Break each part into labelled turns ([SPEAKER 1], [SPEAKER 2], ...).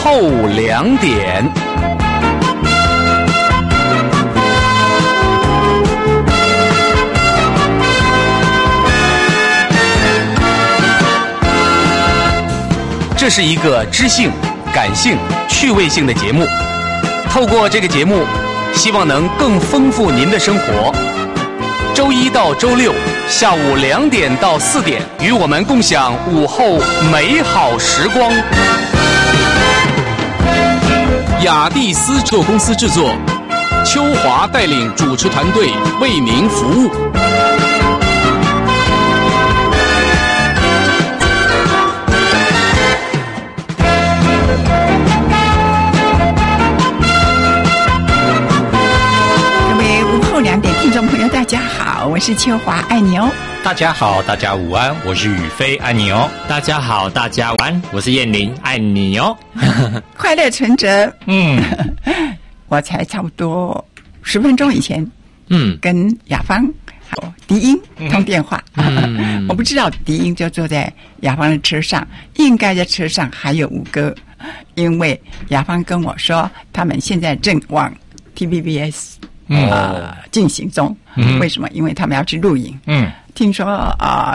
[SPEAKER 1] 后2点。这是一个知性、感性、趣味性的节目。透过这个节目，希望能更丰富您的生活。周一到周六下午2点到4点，与我们共享午后美好时光。雅蒂斯制作公司制作，秋华带领主持团队为您服务。
[SPEAKER 2] 听众朋友大家好，我是秋华，爱你哦。
[SPEAKER 3] 大家好，大家午安，我是宇飞，爱你哦。
[SPEAKER 4] 大家好，大家午安，我是燕玲，爱你哦。
[SPEAKER 2] 快乐存折，我才差不多10分钟以前，跟雅芳还有迪英通电话，我不知道迪英就坐在雅芳的车上，应该在车上还有5个，因为雅芳跟我说，他们现在正往 TVBS。进行中。为什么？因为他们要去录影。听说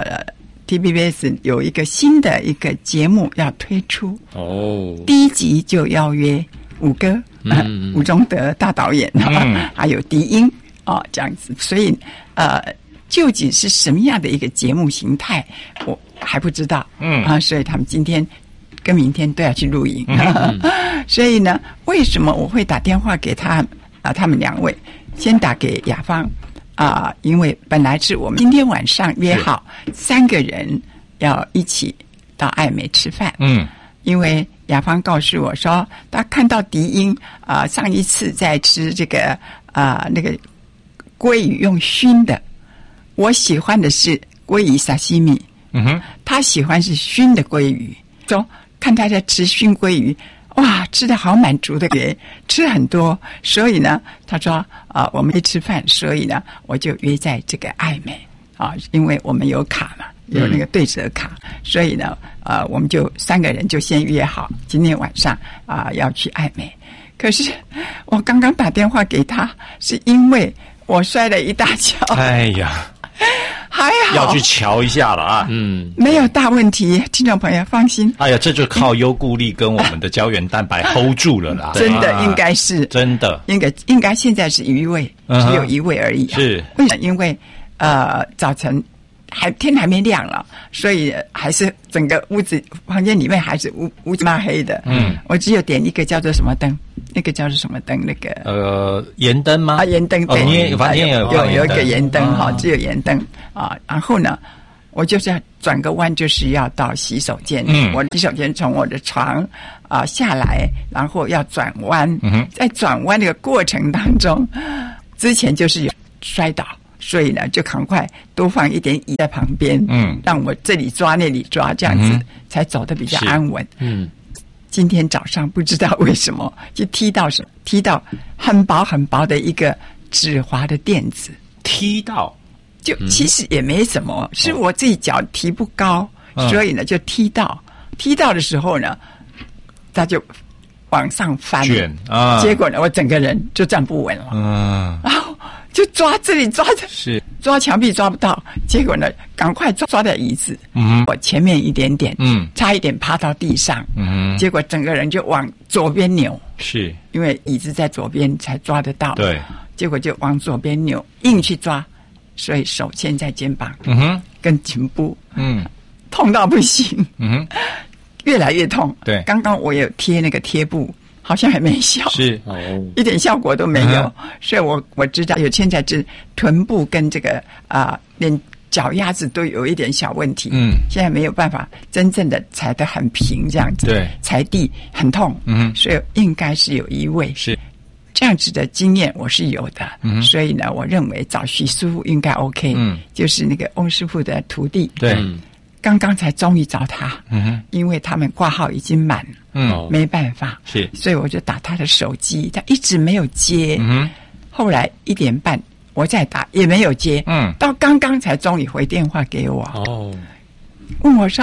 [SPEAKER 2] TVBS 有一个新的一个节目要推出。第1集就邀约5哥，吴宗德大导演，还有迪英这样子。所以究竟是什么样的一个节目形态，我还不知道。所以他们今天跟明天都要去录影。所以呢，为什么我会打电话给他们2位？先打给雅芳因为本来是我们今天晚上约好3个人要一起到爱美吃饭。因为雅芳告诉我说，她看到迪英上一次在吃这个那个鲑鱼用熏的，我喜欢的是鲑鱼沙西米，她喜欢是熏的鲑鱼，说看她在吃熏鲑鱼。哇，吃得好满足的，吃很多，所以呢，他说我们一吃饭，所以呢，我就约在这个爱美因为我们有卡嘛，有那个对折卡，所以呢，我们就3个人就先约好，今天晚上要去爱美。可是我刚刚打电话给他，是因为我摔了一大跤。
[SPEAKER 3] 哎呀！
[SPEAKER 2] 还好
[SPEAKER 3] 要去瞧一下了啊！
[SPEAKER 2] 没有大问题，听众朋友放心。
[SPEAKER 3] 哎呀，这就靠优固力跟我们的胶原蛋白 hold 住了啦！
[SPEAKER 2] 真的应该是
[SPEAKER 3] 真的，
[SPEAKER 2] 应该现在是1位，只有1位而已。
[SPEAKER 3] 是
[SPEAKER 2] 为什么？因为早晨天还没亮了，所以还是整个房间里面还是乌漆嘛黑的。我只有点一个叫做什么灯，那个叫做什么灯？那个
[SPEAKER 3] 盐灯吗？
[SPEAKER 2] 盐灯对，
[SPEAKER 3] 你房间
[SPEAKER 2] 有一个盐灯只有盐灯然后呢，我就是要转个弯，就是要到洗手间。我洗手间从我的床下来，然后要转弯。在转弯这个过程当中，之前就是有摔倒。所以呢，就赶快多放一点椅在旁边，让我这里抓那里抓，这样子才走得比较安稳。今天早上不知道为什么就踢到很薄很薄的一个止滑的垫子，
[SPEAKER 3] 踢到
[SPEAKER 2] 就其实也没什么，是我自己脚提不高，所以呢就踢到的时候呢，它就往上翻
[SPEAKER 3] 卷
[SPEAKER 2] 结果呢我整个人就站不稳了。然后就抓这里抓着，
[SPEAKER 3] 是
[SPEAKER 2] 抓墙壁抓不到，结果呢赶快抓在椅子，我前面一点点，差一点趴到地上，结果整个人就往左边扭，
[SPEAKER 3] 是
[SPEAKER 2] 因为椅子在左边才抓得到，
[SPEAKER 3] 对，
[SPEAKER 2] 结果就往左边扭，硬去抓，所以手牵在肩膀，跟颈部，痛到不行，越来越痛。
[SPEAKER 3] 对，
[SPEAKER 2] 刚刚我有贴那个贴布。好像还没效，
[SPEAKER 3] 是
[SPEAKER 2] 一点效果都没有，所以我知道有现在是臀部跟这个连脚丫子都有一点小问题，现在没有办法真正的踩得很平这样子，
[SPEAKER 3] 对，
[SPEAKER 2] 踩地很痛，所以应该是有移位，
[SPEAKER 3] 是
[SPEAKER 2] 这样子的经验我是有的，所以呢，我认为找许师傅应该 OK，就是那个翁师傅的徒弟，
[SPEAKER 3] 对。
[SPEAKER 2] 刚刚才终于找他，因为他们挂号已经满了，没办法，
[SPEAKER 3] 是，
[SPEAKER 2] 所以我就打他的手机，他一直没有接，后来1点半我再打也没有接，到刚刚才终于回电话给我，问我说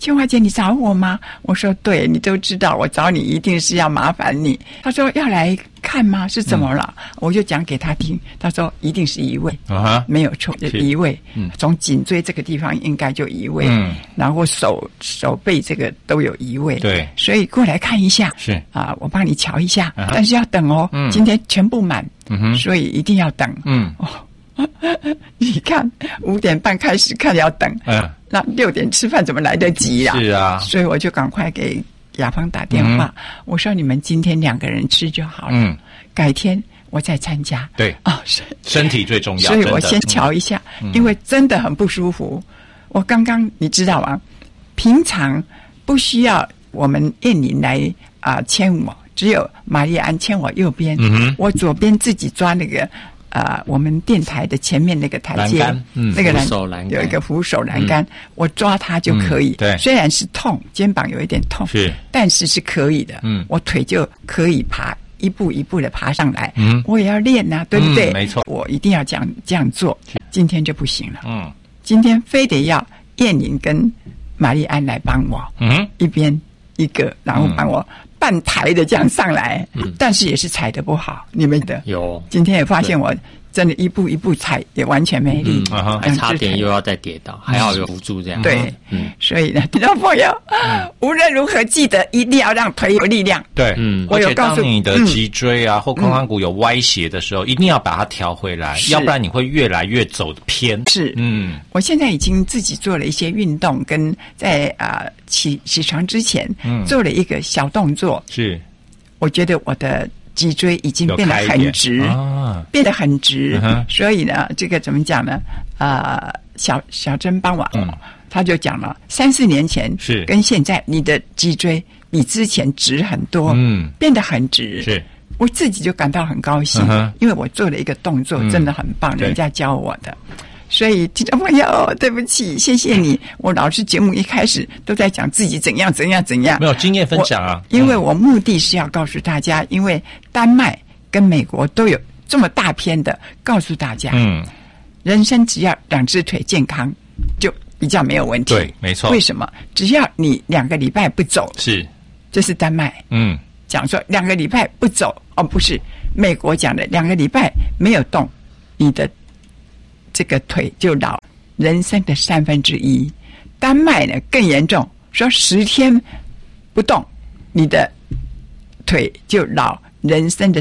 [SPEAKER 2] 千华姐你找我吗？我说对，你都知道我找你一定是要麻烦你。他说要来看吗？是怎么了？我就讲给他听，他说一定是移位，没有错，移位。从颈椎这个地方应该就移位，然后手背这个都有移位，
[SPEAKER 3] 对，
[SPEAKER 2] 所以过来看一下，
[SPEAKER 3] 是啊，
[SPEAKER 2] 我帮你瞧一下，但是要等哦，今天全部满，所以一定要等，你看5点半开始看要等，那6点吃饭怎么来得及啊？
[SPEAKER 3] 是啊，
[SPEAKER 2] 所以我就赶快给雅芳打电话，我说你们今天2个人吃就好了，改天我再参加。
[SPEAKER 3] 对身体最重要，
[SPEAKER 2] 所以我先瞧一下，因为真的很不舒服。我刚刚你知道吗？平常不需要我们燕玲来牵我，只有玛丽安牵我右边，我左边自己抓那个我们电台的前面那个台阶，那个有一个扶手栏杆，我抓它就可以。
[SPEAKER 3] 对，
[SPEAKER 2] 虽然是痛，肩膀有一点痛，但是可以的。我腿就可以爬，一步一步的爬上来。我也要练啊，对不对？
[SPEAKER 3] 没错，
[SPEAKER 2] 我一定要这样做。今天就不行了。今天非得要燕玲跟玛丽安来帮我，一边一个，然后帮我半抬的这样上来，但是也是踩得不好，你们的
[SPEAKER 4] 有。
[SPEAKER 2] 今天也发现我真的一步一步踩也完全没力，
[SPEAKER 4] 还差点又要再跌倒，还好有辅助这样。
[SPEAKER 2] 对，所以呢，听众朋友，无论如何记得一定要让腿有力量。
[SPEAKER 3] 对，而且当你的脊椎或髋关骨有歪斜的时候，一定要把它调回来，要不然你会越来越走偏。
[SPEAKER 2] 是，我现在已经自己做了一些运动，跟在起床之前做了一个小动作。是，我觉得我的脊椎已经变得很直，变得很直，所以呢，这个怎么讲呢？小珍帮我，他就讲了，3-4年前是跟现在，你的脊椎比之前直很多，变得很直。是，我自己就感到很高兴，因为我做了一个动作，真的很棒，人家教我的。所以听众朋友，对不起，谢谢你。我老是节目一开始都在讲自己怎样，没有
[SPEAKER 3] 经验分享啊。
[SPEAKER 2] 因为我目的是要告诉大家，因为丹麦跟美国都有这么大篇的告诉大家，人生只要2只腿健康，就比较没有问题。
[SPEAKER 3] 对，没错。
[SPEAKER 2] 为什么？只要你2个礼拜不走，这是丹麦，讲说2个礼拜不走，不是美国讲的2个礼拜没有动，你的这个腿就老人生的1/3。丹麦呢更严重，说10天不动，你的腿就老人生的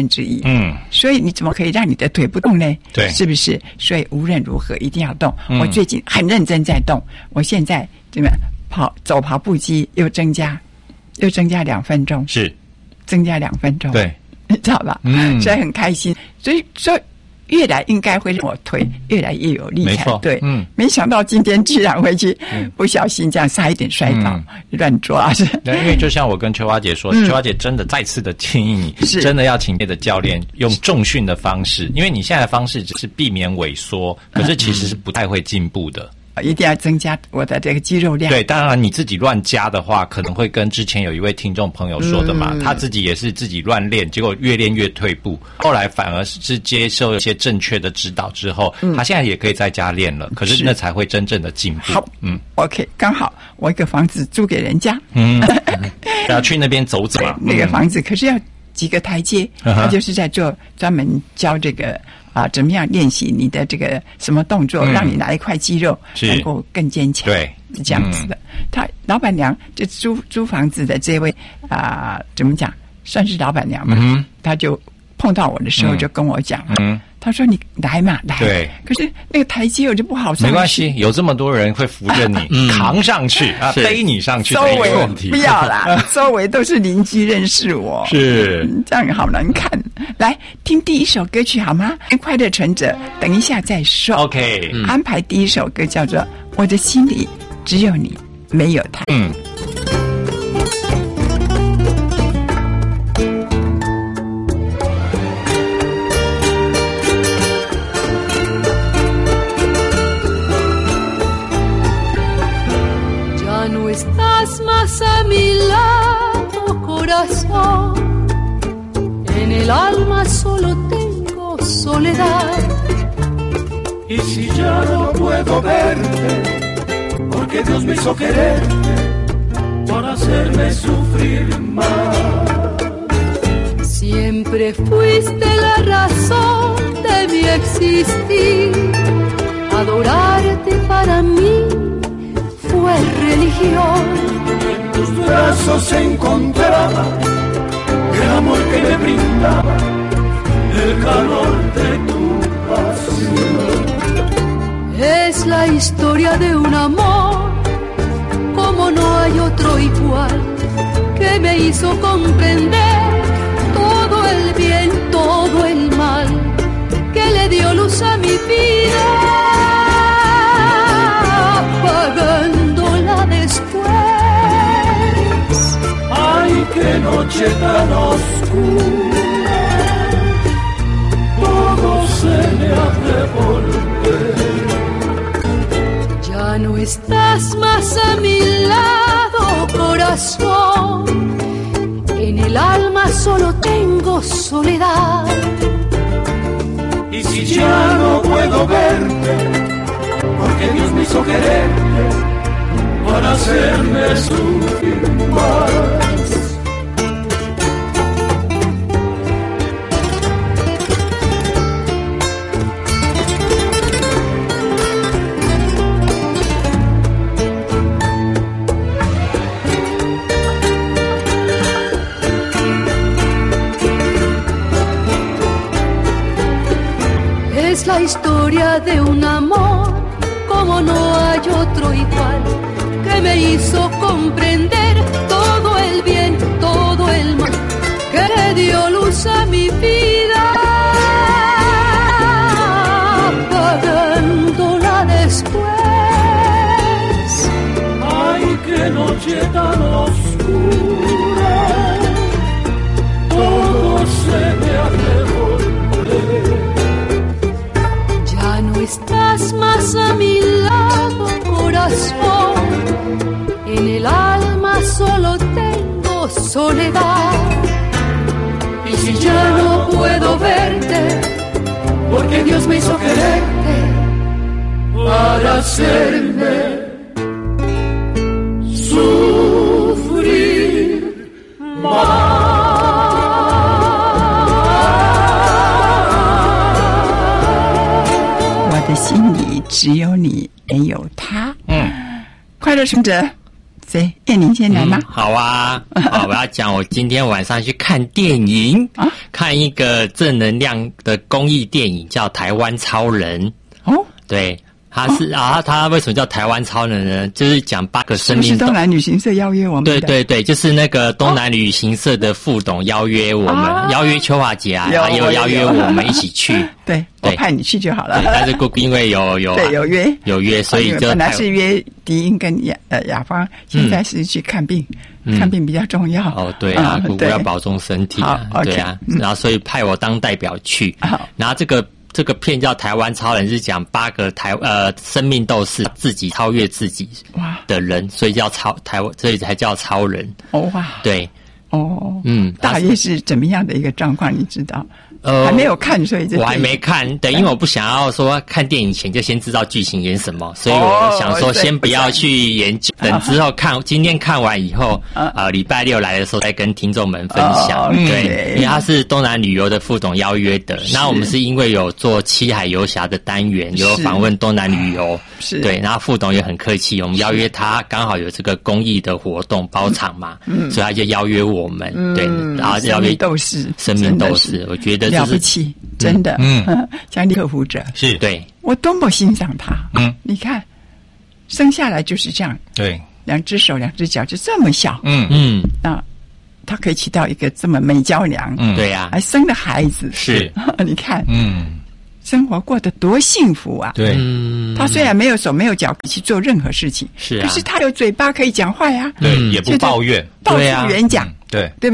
[SPEAKER 2] 1/3。所以你怎么可以让你的腿不动呢？对，是不是？所以无论如何一定要动。我最近很认真在动，我现在这个走跑步机又增加2分钟，是增加2分钟，对，你知道吧？所以很开心。所以说。越来应该会让我腿越来越有力才对。没想到今天居然回去不小心这样差一点摔倒，乱抓。
[SPEAKER 3] 对，因为就像我跟秋花姐说，秋花姐真的再次的建议你，真的要请你的教练用重训的方式，因为你现在的方式只是避免萎缩，可是其实是不太会进步的。
[SPEAKER 2] 一定要增加我的这个肌肉量。
[SPEAKER 3] 对，当然你自己乱加的话，可能会跟之前有一位听众朋友说的嘛，他自己也是自己乱练，结果越练越退步，后来反而是接受一些正确的指导之后，他现在也可以在家练了，可是那才会真正的进步。
[SPEAKER 2] 好，OK， 刚好我一个房子租给人家，
[SPEAKER 3] 要去那边走走嘛。
[SPEAKER 2] 那个房子可是要几个台阶，他就是在做专门教这个。怎么样练习你的这个什么动作，让你哪一块肌肉能够更坚强？对，是这样子的。他老板娘就租房子的这位怎么讲，算是老板娘嘛。他就碰到我的时候就跟我讲了，他说你来嘛，来。对。可是那个台阶我就不好上去。
[SPEAKER 3] 没关系，有这么多人会扶着你扛上去背你上去，
[SPEAKER 2] 周围不要啦，周围都是邻居认识我，是这样好难看。来听第一首歌曲好吗？快乐存折，等一下再说。
[SPEAKER 3] OK，
[SPEAKER 2] 安排第一首歌叫做《我的心里只有你，没有他》。
[SPEAKER 5] Ya no estás más a mi lado, corazón. En el alma solo tengo soledad.
[SPEAKER 6] Y si ya no puedo verte, porque
[SPEAKER 5] porque Dios me hizo querer para hacerme sufrir más. Siempre fuiste la razón de mi existir. Adorarte para mí fue religión. En tus brazos se encontraba el amor que me brindaba, el calor de tu pasión. Es la historia de un amor como no hay otro igual, que me hizo comprender todo el bien, todo el mal, que le dio luz a mi vida, apagándola después. Ay, qué noche tan oscura, todo se me hace volver. Ya no estás más a mi lado, corazón. En el alma solo tengo soledad. Y si ya no puedo verte, porque Dios me hizo quererte para hacerme sufrir más. Es la historia de un amor como no hay otro igual, que me hizo comprender todo el bien, todo el mal, que le dio luz a mi vida, apagándola después. Ay, qué noche tan oscura, todo se me hace volver. No estás más a mi lado, corazón. En el alma solo tengo soledad. Y si ya no puedo verte, porque Dios me hizo quererte para hacerme sufrir más.
[SPEAKER 2] 心里只有你，没有他。快乐圣者，谁？燕玲先来吗？
[SPEAKER 4] 好啊，好，我要讲我今天晚上去看电影，看一个正能量的公益电影，叫《台湾超人》。哦，对。他是他为什么叫台湾超人呢？就是讲8个生命。
[SPEAKER 2] 是东南旅行社邀约我们的。
[SPEAKER 4] 对，就是那个东南旅行社的副董邀约我们，邀约邱华杰啊，也有邀约我们一起去。
[SPEAKER 2] 对，我派你去就好了。
[SPEAKER 4] 但是因为有约，所以就
[SPEAKER 2] 本来是约迪英跟雅芳，现在是去看病，看病比较重要。
[SPEAKER 4] 哦，对啊，姑姑要保重身体啊，对啊，然后所以派我当代表去，然后这个片叫《台湾超人》，是讲8个生命斗士自己超越自己的人，所以叫所以才叫超人。
[SPEAKER 2] 哦哇，
[SPEAKER 4] 对，
[SPEAKER 2] 哦，大约是怎么样的一个状况？你知道？还没有看，所以
[SPEAKER 4] 我还没看，对，因为我不想要说看电影前就先知道剧情演什么，所以我想说先不要去研究，等之后今天看完以后，礼拜6来的时候再跟听众们分享。对，因为他是东南旅游的副董邀约的，那我们是因为有做七海游侠的单元，有访问东南旅游，对，然后副董也很客气，我们邀约他刚好有这个公益的活动包场嘛，所以他就邀约我们，对，然后邀约生命斗士，我觉得
[SPEAKER 2] 了不起，真的，像克服者
[SPEAKER 3] 是
[SPEAKER 4] 对
[SPEAKER 2] 我多么欣赏他，你看生下来就是这样，
[SPEAKER 3] 对
[SPEAKER 2] ，2只手2只脚就这么小，那他可以起到一个这么美娇娘，
[SPEAKER 4] 对呀，
[SPEAKER 2] 还生了孩子，
[SPEAKER 4] 是，
[SPEAKER 2] 你看，生活过得多幸福啊！
[SPEAKER 3] 对，
[SPEAKER 2] 他虽然没有手没有脚去做任何事情，
[SPEAKER 4] 是啊，
[SPEAKER 2] 可是他有嘴巴可以讲话呀，
[SPEAKER 3] 对，也不抱怨，
[SPEAKER 2] 到处演讲，
[SPEAKER 3] 对，
[SPEAKER 2] 对不对？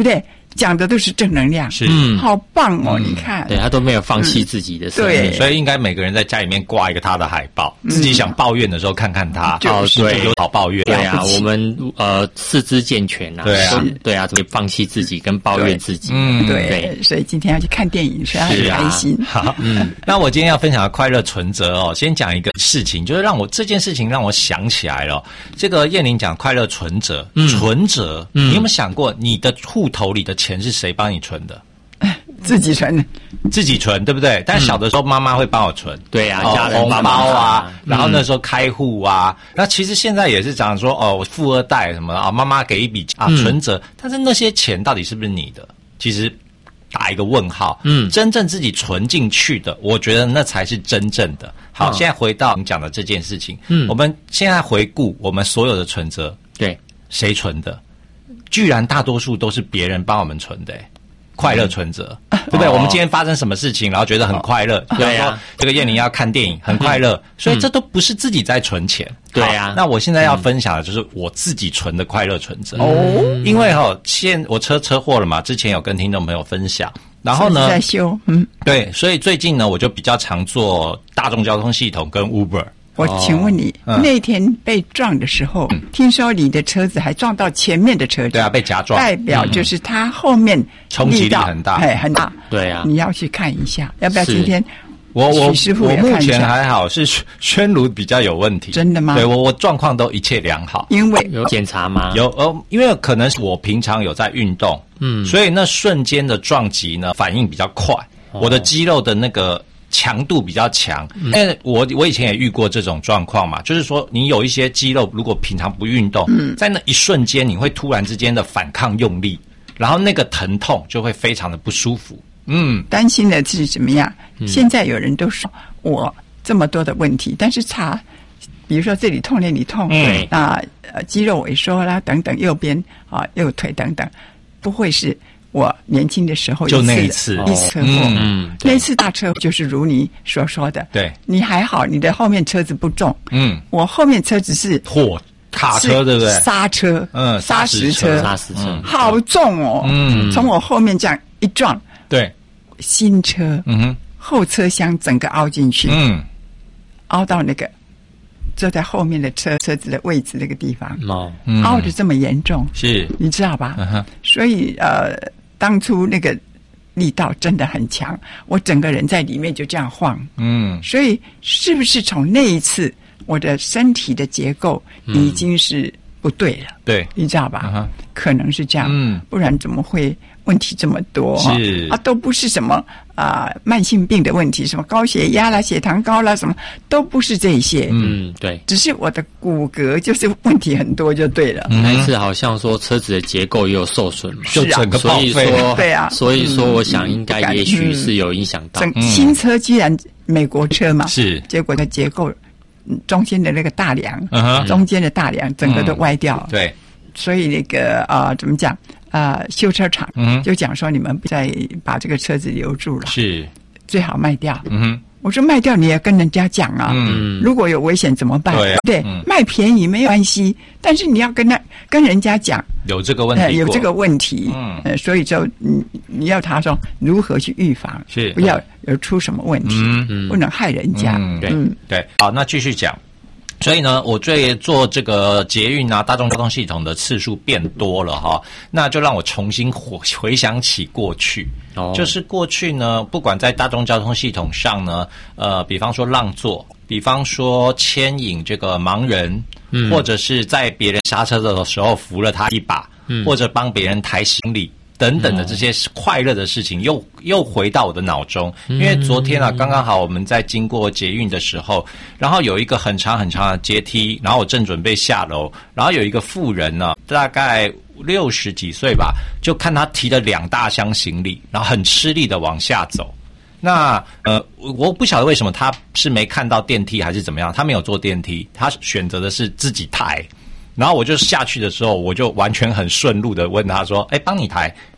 [SPEAKER 2] 讲的都是正能量，
[SPEAKER 3] 是
[SPEAKER 2] 好棒哦！你看，
[SPEAKER 4] 对他都没有放弃自己的生命，
[SPEAKER 2] 对，
[SPEAKER 3] 所以应该每个人在家里面挂一个他的海报，自己想抱怨的时候看看他，
[SPEAKER 4] 对，
[SPEAKER 3] 有好抱怨，
[SPEAKER 4] 对啊，我们四肢健全啊，对啊，会放弃自己跟抱怨自己，
[SPEAKER 2] 对，所以今天要去看电影，所以很开心。
[SPEAKER 3] 好，那我今天要分享的快乐存折哦，先讲一个事情，就是这件事情让我想起来了，这个燕玲讲快乐存折，存折，你有没有想过你的户头里的钱是谁帮你存的？
[SPEAKER 2] 自己存，
[SPEAKER 3] 对不对？但小的时候妈妈会帮我存，
[SPEAKER 4] 对啊，家人
[SPEAKER 3] 红包啊，然后那时候开户啊，那其实现在也是讲说我富二代什么啊，妈妈给一笔存折，但是那些钱到底是不是你的？其实打一个问号。真正自己存进去的，我觉得那才是真正的。好，现在回到你讲的这件事情，我们现在回顾我们所有的存折，
[SPEAKER 4] 对，
[SPEAKER 3] 谁存的？居然大多数都是别人帮我们存的。快乐存折，对不对？我们今天发生什么事情，然后觉得很快乐，
[SPEAKER 4] 对啊，
[SPEAKER 3] 这个燕玲要看电影，很快乐，所以这都不是自己在存钱，
[SPEAKER 4] 对啊。
[SPEAKER 3] 那我现在要分享的就是我自己存的快乐存折因为我车祸了嘛，之前有跟听众朋友分享，然后呢，
[SPEAKER 2] 在修，
[SPEAKER 3] 对，所以最近呢，我就比较常坐大众交通系统跟 Uber。
[SPEAKER 2] 我请问你，那天被撞的时候，听说你的车子还撞到前面的车子，
[SPEAKER 3] 对啊，被夹撞，
[SPEAKER 2] 代表就是他后面
[SPEAKER 3] 冲击力很大，
[SPEAKER 2] 很大，
[SPEAKER 4] 对啊，
[SPEAKER 2] 你要去看一下，要不要今天？
[SPEAKER 3] 我目前还好，是宣炉比较有问题，
[SPEAKER 2] 真的吗？
[SPEAKER 3] 对，我状况都一切良好。
[SPEAKER 2] 因为
[SPEAKER 4] 有检查吗？
[SPEAKER 3] 有因为可能是我平常有在运动，所以那瞬间的撞击呢，反应比较快，我的肌肉的那个强度比较强。因为我以前也遇过这种状况嘛，就是说你有一些肌肉如果平常不运动，在那一瞬间你会突然之间的反抗用力，然后那个疼痛就会非常的不舒服。
[SPEAKER 2] 担心的是怎么样？现在有人都说我这么多的问题，但是比如说这里痛那里痛，那肌肉萎缩啦等等，右边右腿等等，不会是我年轻的时候
[SPEAKER 3] 就那一次
[SPEAKER 2] 车祸，那次大车就是如你所说的，
[SPEAKER 3] 对，
[SPEAKER 2] 你还好，你的后面车子不重，我后面车子是
[SPEAKER 3] 卡车，对不对？
[SPEAKER 2] 刹车，砂石车，好重哦，从我后面这样一撞，
[SPEAKER 3] 对，
[SPEAKER 2] 新车，后车厢整个凹进去，凹到那个坐在后面的车子的位置那个地方，凹得这么严重，
[SPEAKER 3] 是
[SPEAKER 2] 你知道吧？所以当初那个力道真的很强，我整个人在里面就这样晃，所以是不是从那一次我的身体的结构已经是不对了？
[SPEAKER 3] 对，
[SPEAKER 2] 你知道吧？可能是这样，不然怎么会问题这么多？
[SPEAKER 3] 是
[SPEAKER 2] 都不是什么慢性病的问题，什么高血压啦、血糖高啦，什么都不是这些。
[SPEAKER 4] 对，
[SPEAKER 2] 只是我的骨骼就是问题很多就对了。
[SPEAKER 4] 那一次好像说车子的结构也有受损嘛，
[SPEAKER 3] 就整个报废。
[SPEAKER 2] 对啊，
[SPEAKER 4] 所以说我想应该也许是有影响到。
[SPEAKER 2] 新车既然美国车嘛，
[SPEAKER 3] 是
[SPEAKER 2] 结果的结构中间的那个大梁，中间的大梁整个都歪掉了。
[SPEAKER 3] 对，
[SPEAKER 2] 所以那个怎么讲？修车厂就讲说你们不再把这个车子留住了，
[SPEAKER 3] 是
[SPEAKER 2] 最好卖掉。我说卖掉你也跟人家讲啊，如果有危险怎么办？对，卖便宜没有关系，但是你要跟人家讲
[SPEAKER 3] 有这个问题，
[SPEAKER 2] 有这个问题，所以就你要他说如何去预防，
[SPEAKER 3] 是
[SPEAKER 2] 不要有出什么问题，不能害人家。
[SPEAKER 3] 对，好，那继续讲。所以呢，我做这个捷运啊、大众交通系统的次数变多了哈，那就让我重新回想起过去。就是过去呢，不管在大众交通系统上呢，比方说让座，比方说牵引这个盲人，或者是在别人刹车的时候扶了他一把，或者帮别人抬行李。等等的这些快乐的事情又回到我的脑中，因为昨天啊，刚刚好我们在经过捷运的时候，然后有一个很长很长的阶梯，然后我正准备下楼，然后有一个妇人呢，大概60几岁吧，就看他提了2大箱行李，然后很吃力的往下走。那我不晓得为什么他是没看到电梯还是怎么样，他没有坐电梯，他选择的是自己抬。然后我就下去的时候，我就完全很顺路的问他说：“帮你抬。”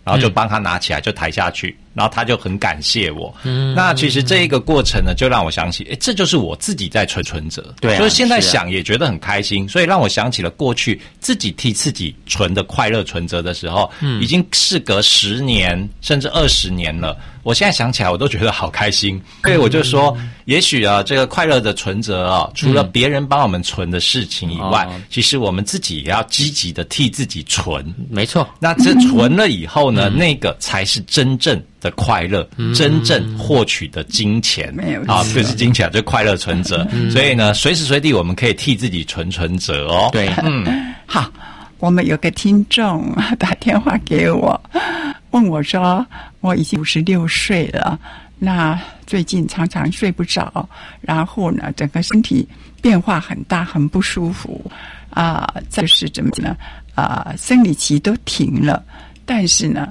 [SPEAKER 3] 然后就帮他拿起来就抬下去，然后他就很感谢我。那其实这一个过程呢，就让我想起，这就是我自己在存折。
[SPEAKER 4] 对啊，
[SPEAKER 3] 所以现在想也觉得很开心，所以让我想起了过去自己替自己存的快乐存折的时候，已经事隔10年甚至20年了。我现在想起来我都觉得好开心，所以我就说，也许啊，这个快乐的存折啊，除了别人帮我们存的事情以外，其实我们自己也要积极的替自己存。
[SPEAKER 4] 没错，
[SPEAKER 3] 那这存了以后呢，那个才是真正的快乐，真正获取的金钱。
[SPEAKER 2] 没有
[SPEAKER 3] 啊，不是金钱，就是快乐存折。所以呢，随时随地我们可以替自己存折哦。
[SPEAKER 4] 对，
[SPEAKER 2] 好，我们有个听众打电话给我，问我说，我已经56岁了，那最近常常睡不着，然后呢，整个身体变化很大，很不舒服再是怎么呢？生理期都停了，但是呢，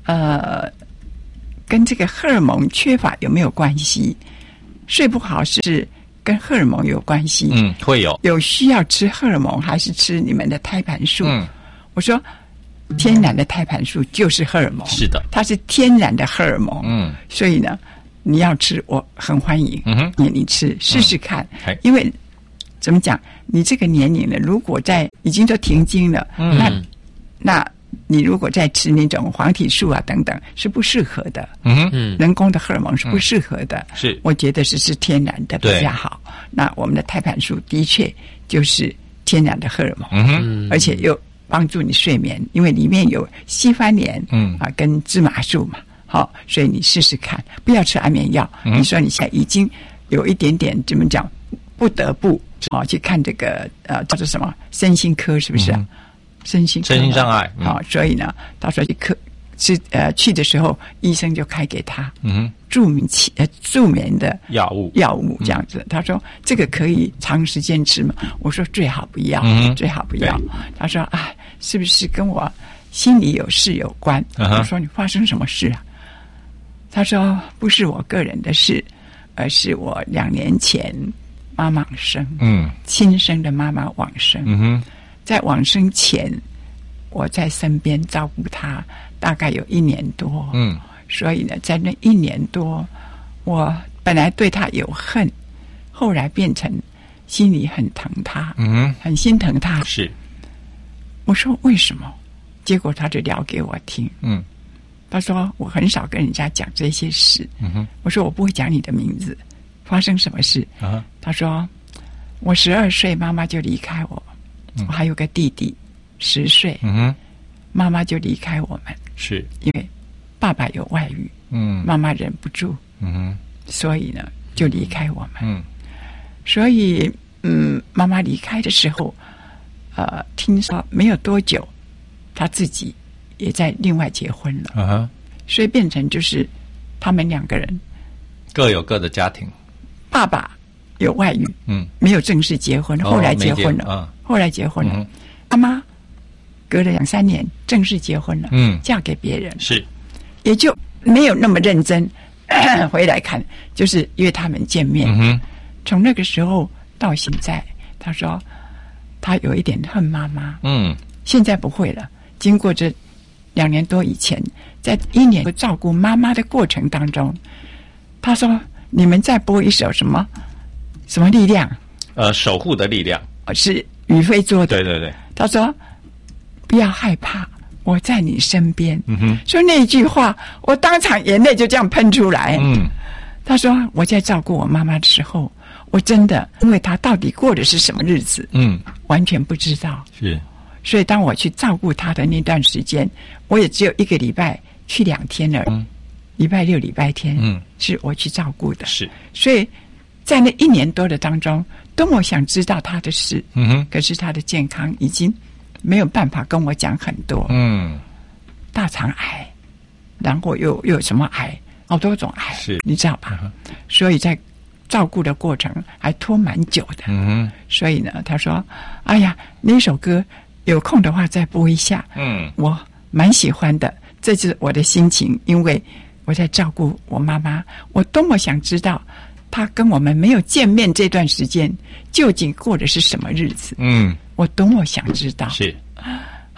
[SPEAKER 2] 跟这个荷尔蒙缺乏有没有关系？睡不好是跟荷尔蒙有关系？
[SPEAKER 3] 会有
[SPEAKER 2] 需要吃荷尔蒙，还是吃你们的胎盘素？我说，天然的胎盘素就是荷尔蒙，
[SPEAKER 3] 是的，
[SPEAKER 2] 它是天然的荷尔蒙。所以呢，你要吃，我很欢迎。你吃试试看，因为怎么讲，你这个年龄了，如果已经都停经了，那你如果再吃那种黄体素啊等等，是不适合的。人工的荷尔蒙是不适合的。
[SPEAKER 3] 是，
[SPEAKER 2] 我觉得是天然的比较好。那我们的胎盘素的确就是天然的荷尔蒙，而且又帮助你睡眠，因为里面有西番莲，跟芝麻素嘛。好，所以你试试看，不要吃安眠药。你说你现在已经有一点点怎么讲，不得不去看这个叫做什么身心科，是不是啊？身心
[SPEAKER 3] 障碍。
[SPEAKER 2] 所以呢，他说去的时候，医生就开给他助眠的药物这样子。他说这个可以长时间吃吗？我说最好不要，最好不要。他说是不是跟我心里有事有关？我说你发生什么事啊？他说不是我个人的事，而是我2年前妈妈往生，亲生的妈妈往生。在往生前，我在身边照顾她，大概有1年多。所以呢，在那1年多，我本来对她有恨，后来变成心里很疼她，很心疼她。
[SPEAKER 3] 是，
[SPEAKER 2] 我说为什么？结果他就聊给我听。他说我很少跟人家讲这些事。我说我不会讲你的名字，发生什么事？他说我12岁，妈妈就离开我。我还有个弟弟10岁，妈妈就离开我们，
[SPEAKER 3] 是
[SPEAKER 2] 因为爸爸有外遇，妈妈忍不住，所以呢就离开我们。所以妈妈离开的时候，听说没有多久，他自己也在另外结婚了，所以变成就是他们2个人
[SPEAKER 3] 各有各的家庭，
[SPEAKER 2] 爸爸有外遇，没有正式结婚，后来结婚了，妈妈隔了2-3年正式结婚了，嫁给别人，
[SPEAKER 3] 是，
[SPEAKER 2] 也就没有那么认真回来看，就是约他们见面。从那个时候到现在，他说他有一点恨妈妈，现在不会了。经过这2年多以前，在1年照顾妈妈的过程当中，他说你们再播一首什么力量？
[SPEAKER 3] 守护的力量，
[SPEAKER 2] 是于飞做的。
[SPEAKER 3] 对。
[SPEAKER 2] 他说不要害怕，我在你身边。所以那一句话，我当场眼泪就这样喷出来。他说我在照顾我妈妈的时候，我真的因为她到底过的是什么日子，完全不知道。
[SPEAKER 3] 是，
[SPEAKER 2] 所以当我去照顾她的那段时间，我也只有1个礼拜去2天了，礼拜6、礼拜天，是我去照顾的。
[SPEAKER 3] 是，
[SPEAKER 2] 所以在那1年多的当中，多么想知道她的事，可是她的健康已经没有办法跟我讲很多。大肠癌，然后又有什么癌，好多种癌，
[SPEAKER 3] 是，
[SPEAKER 2] 你知道吧？所以在照顾的过程还拖蛮久的。所以呢，他说：“哎呀，那首歌有空的话再播一下。”我蛮喜欢的，这就是我的心情，因为我在照顾我妈妈，我多么想知道她跟我们没有见面这段时间究竟过的是什么日子。我多么想知道。
[SPEAKER 3] 是，
[SPEAKER 2] 好，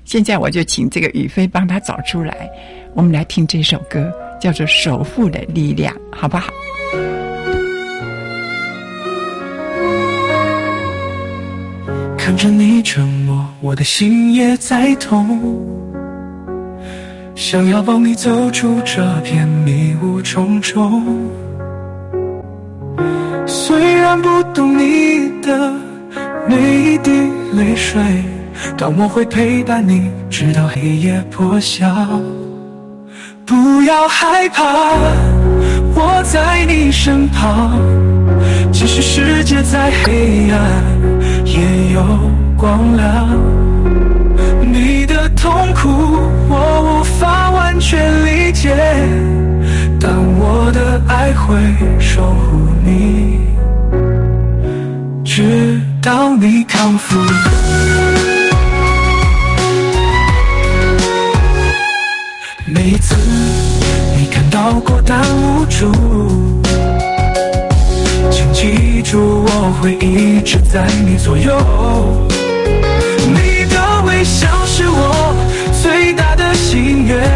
[SPEAKER 2] 现在我就请这个宇飞帮他找出来，我们来听这首歌，叫做《守护的力量》，好不好？
[SPEAKER 6] 看着你沉默，我的心也在痛，想要帮你走出这片迷雾重重。虽然不懂你的每一滴泪水，但我会陪伴你直到黑夜破晓。不要害怕，我在你身旁，即使世界再黑暗也有光亮。你的痛苦我无法完全理解，但我的爱会守护你，直到你康复。每一次你感到孤单无助，请记住我会一直在你左右。你的微笑是我最大的心愿，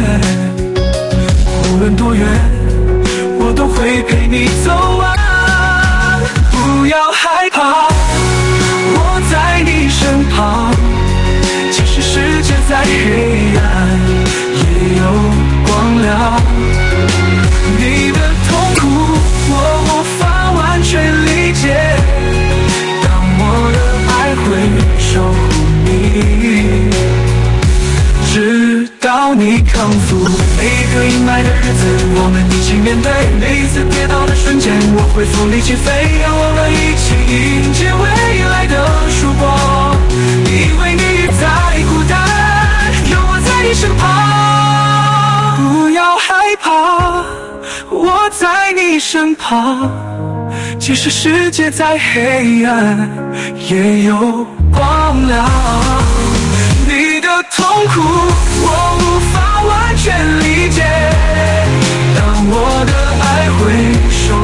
[SPEAKER 6] 无论多远我都会陪你走完。不要害怕，我在你身旁，即使世界再黑暗也有光亮。你的痛苦我无法完全理解，但我的爱会守护你，直到你康复。每个阴霾的日子我们一起面对，每一次跌倒的瞬间我会奋力起飞，让我们一起迎接未来的曙光。因为你再孤单，有我在你身旁。不要害怕，我在你身旁，即使世界再黑暗也有光亮。你的痛苦我无法完全理解，但我的爱会守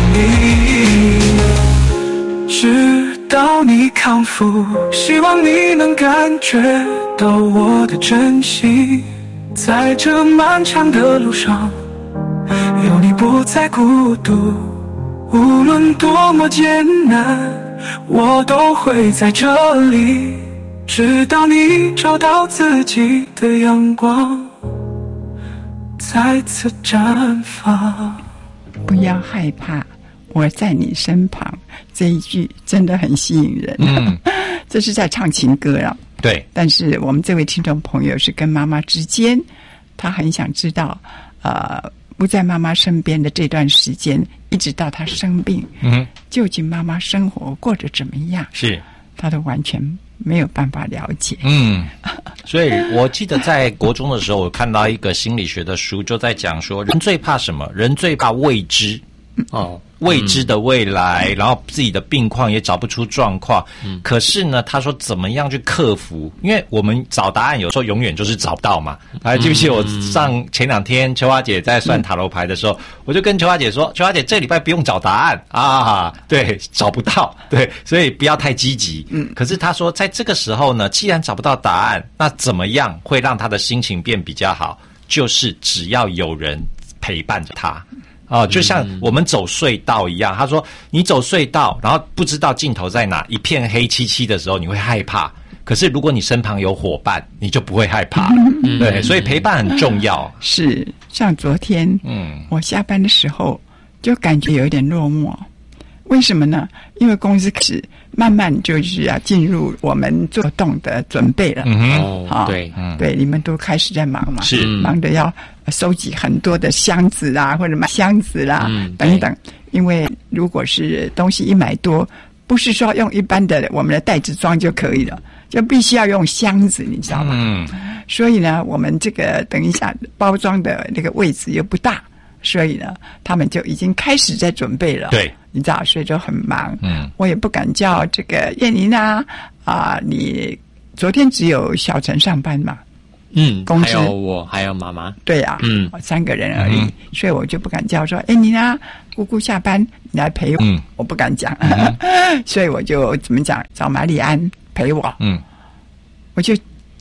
[SPEAKER 6] 护你，直到你康复。希望你能感觉到我的真心，在这漫长的路上有你不再孤独，无论多么艰难我都会在这里，直到你找到自己的阳光再次绽放。
[SPEAKER 2] 不要害怕，我在你身旁，这一句真的很吸引人。这是在唱情歌啊。
[SPEAKER 3] 对，
[SPEAKER 2] 但是我们这位听众朋友是跟妈妈之间，他很想知道不在妈妈身边的这段时间，一直到她生病，究竟妈妈生活过得怎么样，
[SPEAKER 3] 是
[SPEAKER 2] 他都完全没有办法了解。
[SPEAKER 3] 所以我记得在国中的时候，我看到一个心理学的书，就在讲说，人最怕什么？人最怕未知。未知的未来，然后自己的病况也找不出状况。可是呢，他说怎么样去克服？因为我们找答案有时候永远就是找不到嘛。还记不记得我前两天秋花姐在算塔罗牌的时候，我就跟秋花姐说，秋花姐这礼拜不用找答案啊，对，找不到，对，所以不要太积极。可是他说在这个时候呢，既然找不到答案，那怎么样会让他的心情变比较好？就是只要有人陪伴着他。就像我们走隧道一样，他说你走隧道，然后不知道尽头在哪，一片黑漆漆的时候，你会害怕。可是如果你身旁有伙伴，你就不会害怕了。对，所以陪伴很重要。
[SPEAKER 2] 是，像昨天，我下班的时候就感觉有一点落寞。为什么呢？因为公司开始慢慢就是要进入我们做动的准备了。对，你们都开始在忙嘛，
[SPEAKER 3] 是
[SPEAKER 2] 忙着要收集很多的箱子啦，或者买箱子啦，等等。因为如果是东西一买多，不是说用一般的我们的袋子装就可以了，就必须要用箱子，你知道吗？所以呢，我们这个等一下包装的那个位置又不大，所以呢，他们就已经开始在准备了。对，你知道，所以就很忙。我也不敢叫这个燕妮你昨天只有小陈上班嘛？公司
[SPEAKER 4] 还有我，还有妈妈。
[SPEAKER 2] 对啊，3个人而已，所以我就不敢叫说，你姑姑下班你来陪我，我不敢讲，所以我就怎么讲，找马里安陪我。我就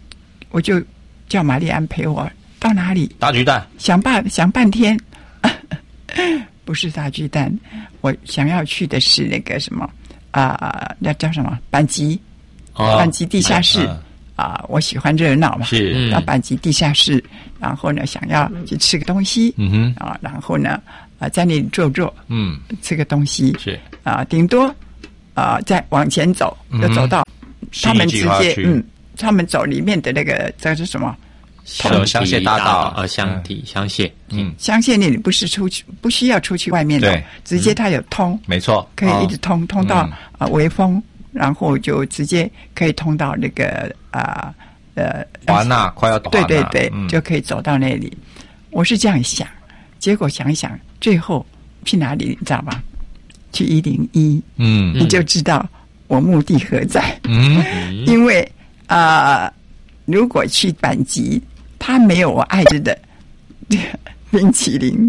[SPEAKER 2] 我就叫玛丽安陪我到哪里？
[SPEAKER 3] 大巨蛋。
[SPEAKER 2] 想半天，不是大巨蛋，我想要去的是那个什么那叫什么板级地下室。我喜欢热闹嘛，
[SPEAKER 3] 是
[SPEAKER 2] 到板级地下室，然后呢，想要去吃个东西，然后呢，在那里坐，吃个东西，
[SPEAKER 3] 是
[SPEAKER 2] 顶多再往前走，就走到他们直接他们走里面的那个这是什么？
[SPEAKER 3] 香榭大道
[SPEAKER 4] 香榭，
[SPEAKER 2] 香榭那里不是出去，不需要出去外面的，
[SPEAKER 3] 对，
[SPEAKER 2] 直接它有通，
[SPEAKER 3] 没错，
[SPEAKER 2] 可以一直通到微风。然后就直接可以通到那个
[SPEAKER 3] 华纳，快要到华纳，
[SPEAKER 2] 对，就可以走到那里。我是这样想，结果想一想，最后去哪里你知道吗？去101，你就知道我目的何在。因为如果去板级，它没有我爱吃的冰淇淋。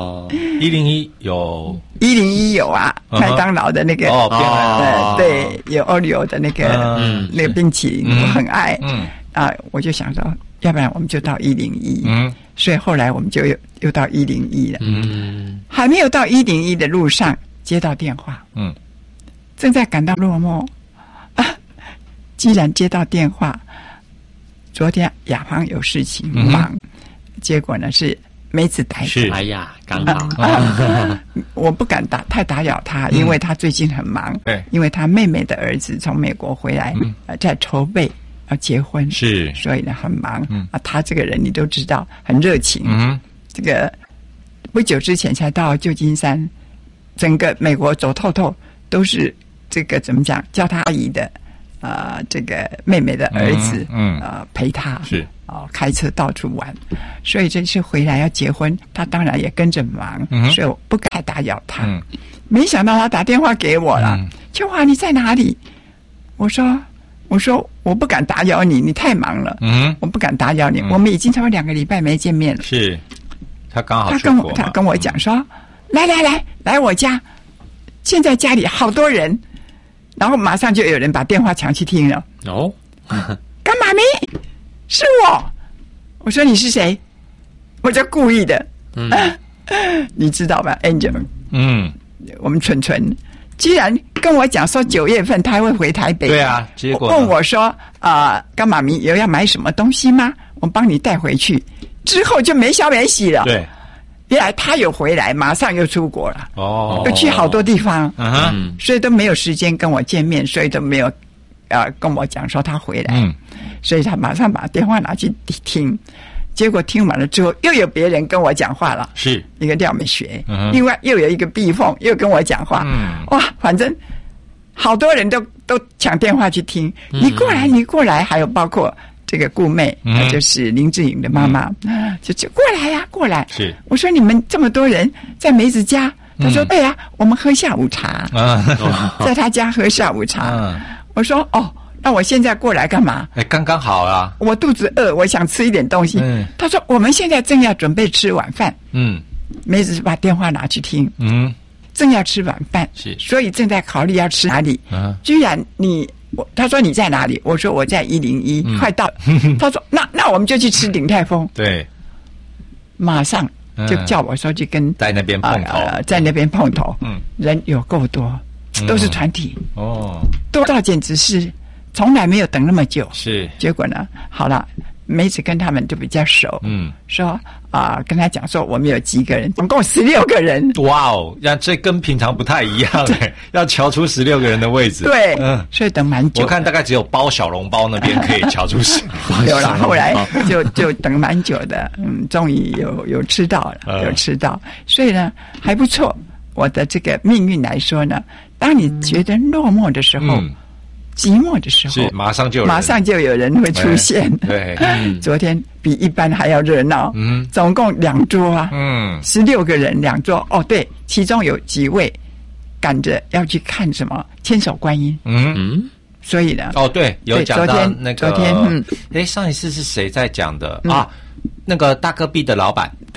[SPEAKER 3] 101有
[SPEAKER 2] 101有麦当劳的那个对，有 Oreo 的那个冰淇淋，我很爱。我就想说，要不然我们就到101。所以后来我们就又到101了。还没有到101的路上，接到电话。正在感到落寞。既然接到电话，昨天雅芳有事情忙，结果呢是梅子带
[SPEAKER 4] 是，哎呀，刚好。
[SPEAKER 2] 我不敢太打扰他，因为他最近很忙。因为他妹妹的儿子从美国回来，在筹备要结婚，
[SPEAKER 3] 是，
[SPEAKER 2] 所以呢很忙。他这个人你都知道，很热情。这个不久之前才到旧金山，整个美国走透透，都是这个怎么讲，叫他阿姨的这个妹妹的儿子，陪他
[SPEAKER 3] 是。
[SPEAKER 2] 开车到处玩，所以这次回来要结婚，他当然也跟着忙，所以我不敢打扰他。没想到他打电话给我了，秋华你在哪里？我说我不敢打扰你，你太忙了。我不敢打扰你，我们已经超过2个礼拜没见面了。
[SPEAKER 3] 是，他刚好
[SPEAKER 2] 他跟我讲说，来我家，现在家里好多人，然后马上就有人把电话抢去听了。干妈咪。是我说你是谁？我就故意的，你知道吧 ？Angel，我们纯既然跟我讲说9月份他会回台北，
[SPEAKER 3] 对啊，结果
[SPEAKER 2] 问我说干妈咪有要买什么东西吗？我帮你带回去。之后就没消没息了。
[SPEAKER 3] 对，
[SPEAKER 2] 原来他有回来，马上又出国了，又去好多地方，所以都没有时间跟我见面，所以都没有跟我讲说他回来。所以他马上把电话拿去听，结果听完了之后，又有别人跟我讲话了，
[SPEAKER 3] 是
[SPEAKER 2] 一个廖美学，另外又有一个碧凤又跟我讲话，哇，反正好多人都抢电话去听，你过来，还有包括这个顾妹，就是林志颖的妈妈，就过来。是，我说你们这么多人在梅子家，他说对啊，我们喝下午茶，在他家喝下午茶。我说那我现在过来干嘛？
[SPEAKER 3] 刚刚好啊！
[SPEAKER 2] 我肚子饿，我想吃一点东西。他说我们现在正要准备吃晚饭。梅子把电话拿去听。正要吃晚饭，是，所以正在考虑要吃哪里。居然他说你在哪里？我说我在101，快到了。他说那我们就去吃鼎泰丰。对，马上就叫我说去跟
[SPEAKER 3] 在那边碰头，
[SPEAKER 2] 在那边碰头。人有够多，都是团体。多到简直是。从来没有等那么久，是，结果呢？好了，梅子跟他们就比较熟，说跟他讲说我们有几个人，总共16个人。
[SPEAKER 3] 哇哦，这跟平常不太一样要瞧出16个人的位置。
[SPEAKER 2] 对，所以等蛮久。
[SPEAKER 3] 我看大概只有包小笼包那边可以瞧出
[SPEAKER 2] 有了，后来就等蛮久的，终于有吃到了，有吃到，所以呢还不错。我的这个命运来说呢，当你觉得落寞的时候。寂寞的时候，
[SPEAKER 3] 是马上就
[SPEAKER 2] 有人会出现。对，昨天比一般还要热闹。总共2桌啊，16个人2桌。对，其中有几位赶着要去看什么千手观音。所以呢，
[SPEAKER 3] 对，有讲到那个昨天，上一次是谁在讲的啊？那个大戈壁的老板，
[SPEAKER 2] 对。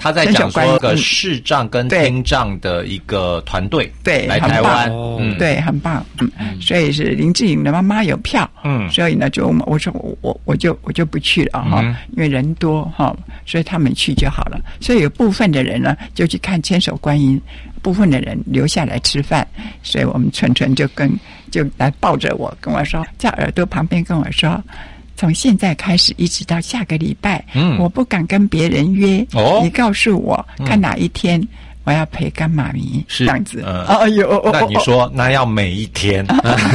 [SPEAKER 3] 他在讲说个视障跟听障的一个团队，
[SPEAKER 2] 对，
[SPEAKER 3] 来台湾，
[SPEAKER 2] 对，很棒，所以是林志颖的妈妈有票，所以呢，就我说我就不去了哈，因为人多哈，所以他们去就好了。所以有部分的人呢，就去看千手观音，部分的人留下来吃饭，所以我们纯就来抱着我跟我说，在耳朵旁边跟我说。从现在开始一直到下个礼拜，我不敢跟别人约。你告诉我，看哪一天我要陪干妈咪，
[SPEAKER 3] 是
[SPEAKER 2] 这样子。
[SPEAKER 3] 哎呦，那你说那要每一天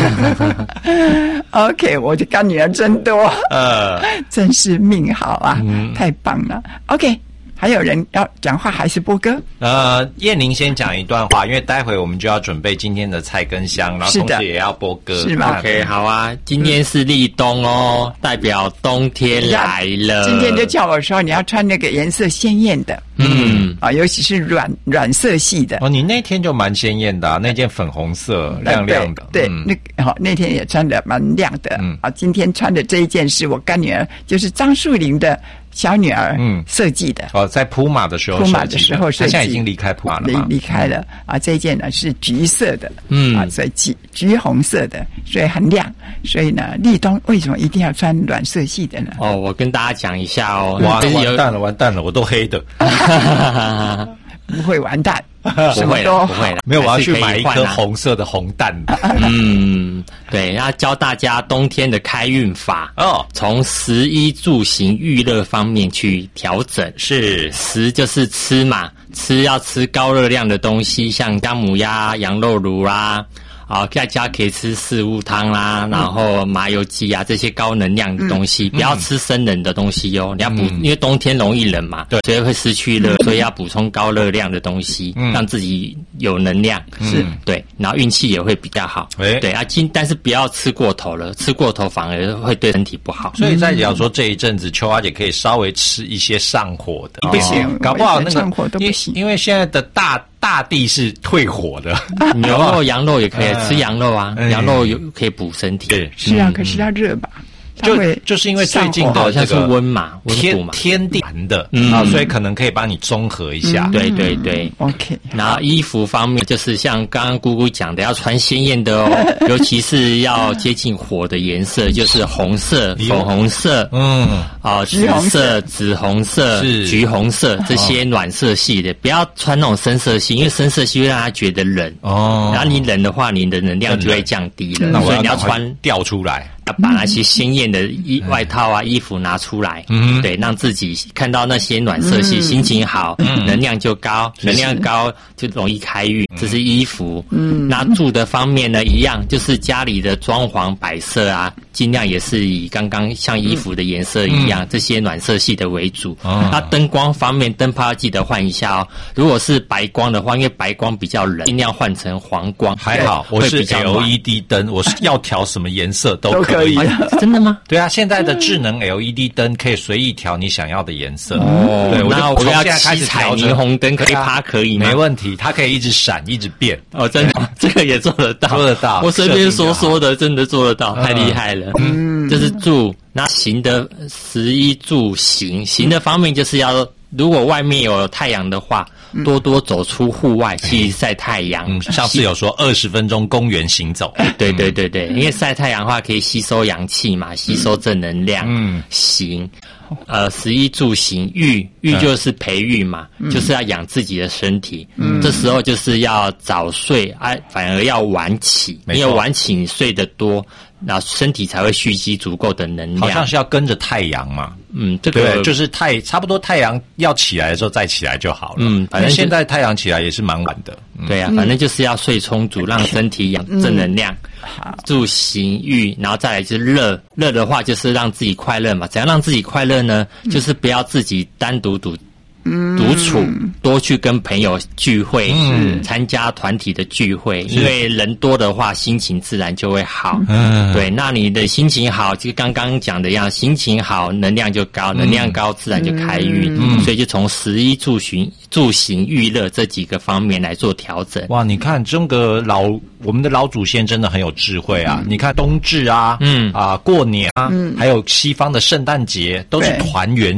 [SPEAKER 2] ？OK， 我的干女儿真多，真是命好啊，太棒了。OK。还有人要讲话还是播歌？
[SPEAKER 3] 燕玲先讲一段话，因为待会我们就要准备今天的菜根香，然后同时也要播歌，
[SPEAKER 2] 是吗
[SPEAKER 4] ？OK， 好啊，今天是立冬哦，代表冬天来了。
[SPEAKER 2] 今天就叫我说你要穿那个颜色鲜艳的，尤其是软色系的。
[SPEAKER 3] 你那天就蛮鲜艳的，那件粉红色亮亮的。
[SPEAKER 2] 对，那天也穿的蛮亮的。今天穿的这一件是我干女儿，就是张树林的。小女儿设计的
[SPEAKER 3] 在铺马的时候设计的，她现在已经离开铺马了嘛？
[SPEAKER 2] 离开了这一件呢是橘色的，所以橘红色的，所以很亮。所以呢，立冬为什么一定要穿暖色系的呢？
[SPEAKER 4] 我跟大家讲一下哦。
[SPEAKER 3] 完蛋了，我都黑的。
[SPEAKER 2] 不会完蛋，
[SPEAKER 4] 不会了，
[SPEAKER 3] 没有，我要去买一颗红色的红蛋。
[SPEAKER 4] 对，要教大家冬天的开运法从食衣住行娱乐方面去调整。
[SPEAKER 3] 是
[SPEAKER 4] 食就是吃嘛，要吃高热量的东西，像姜母鸭、羊肉炉啦。在家可以吃四物汤啦，然后麻油鸡啊这些高能量的东西，不要吃生冷的东西哦。你要因为冬天容易冷嘛，对，所以会失去热，所以要补充高热量的东西，让自己有能量，是对，然后运气也会比较好。对但是不要吃过头了，吃过头反而会对身体不好。
[SPEAKER 3] 所以在讲说这一阵子，秋华姐可以稍微吃一些上火的，
[SPEAKER 2] 不行，
[SPEAKER 3] 搞不好那个
[SPEAKER 2] 上火都不行，
[SPEAKER 3] 因为现在的大地是退火的，
[SPEAKER 4] 牛肉、羊肉也可以吃羊肉啊，羊肉可以补身体。
[SPEAKER 2] 是啊，可是它热吧？
[SPEAKER 3] 就是因为最近的
[SPEAKER 4] 好像是温嘛，
[SPEAKER 3] 天地寒的所以可能可以帮你综合一下。
[SPEAKER 4] 对
[SPEAKER 2] ，OK。
[SPEAKER 4] 然后衣服方面，就是像刚刚姑姑讲的，要穿鲜艳的哦，尤其是要接近火的颜色，就是红色、粉红色，紫色、紫红色、橘红色这些暖色系的，不要穿那种深色系，因为深色系会让他觉得冷然后你冷的话，你的能量就会降低了，所以你要穿
[SPEAKER 3] 掉出来。
[SPEAKER 4] 要把那些鲜艳的外套啊、衣服拿出来，对，让自己看到那些暖色系，心情好，能量就高，能量高就容易开运。这是衣服。那住的方面呢，一样，就是家里的装潢摆设啊，尽量也是以刚刚像衣服的颜色一样，这些暖色系的为主。那灯光方面，灯泡要记得换一下哦。如果是白光的话，因为白光比较冷，尽量换成黄光。
[SPEAKER 3] 还好，我是 LED 灯，我是要调什么颜色都可以。
[SPEAKER 4] 真的吗？
[SPEAKER 3] 对啊，现在的智能 LED 灯可以随意调你想要的颜色。
[SPEAKER 4] 对，
[SPEAKER 3] 我
[SPEAKER 4] 要
[SPEAKER 3] 现在开始
[SPEAKER 4] 调霓虹灯，可以趴可以吗？
[SPEAKER 3] 没问题，它可以一直闪一直变。
[SPEAKER 4] 真的，这个也做得到，
[SPEAKER 3] 做得到。
[SPEAKER 4] 我随便说的，真的做得到，太厉害了。这是住，那行的食衣住行，行的方面就是要，如果外面有太阳的话，多多走出户外去晒太阳。
[SPEAKER 3] 上次有说20分钟公园行走。
[SPEAKER 4] 对，因为晒太阳的话可以吸收阳气嘛，吸收正能量。行，食衣住行，育就是培育嘛，就是要养自己的身体。这时候就是要早睡，反而要晚起，因为晚起你睡得多，那身体才会蓄积足够的能量。
[SPEAKER 3] 好像是要跟着太阳嘛。
[SPEAKER 4] 这个
[SPEAKER 3] 对，就是差不多太阳要起来的时候再起来就好了。反正现在太阳起来也是蛮晚的。
[SPEAKER 4] 对啊，反正就是要睡充足，让身体养正能量。住行育，然后再来就是乐的话就是让自己快乐嘛。怎样让自己快乐呢？就是不要自己单独独处，多去跟朋友聚会，参加团体的聚会，因为人多的话，心情自然就会好。对，那你的心情好，就刚刚讲的一样，心情好，能量就高，能量高，自然就开运。所以就从食衣住行娱乐这几个方面来做调整。
[SPEAKER 3] 哇，你看这个我们的老祖先真的很有智慧啊！你看冬至啊，过年啊，还有西方的圣诞节都是团圆日。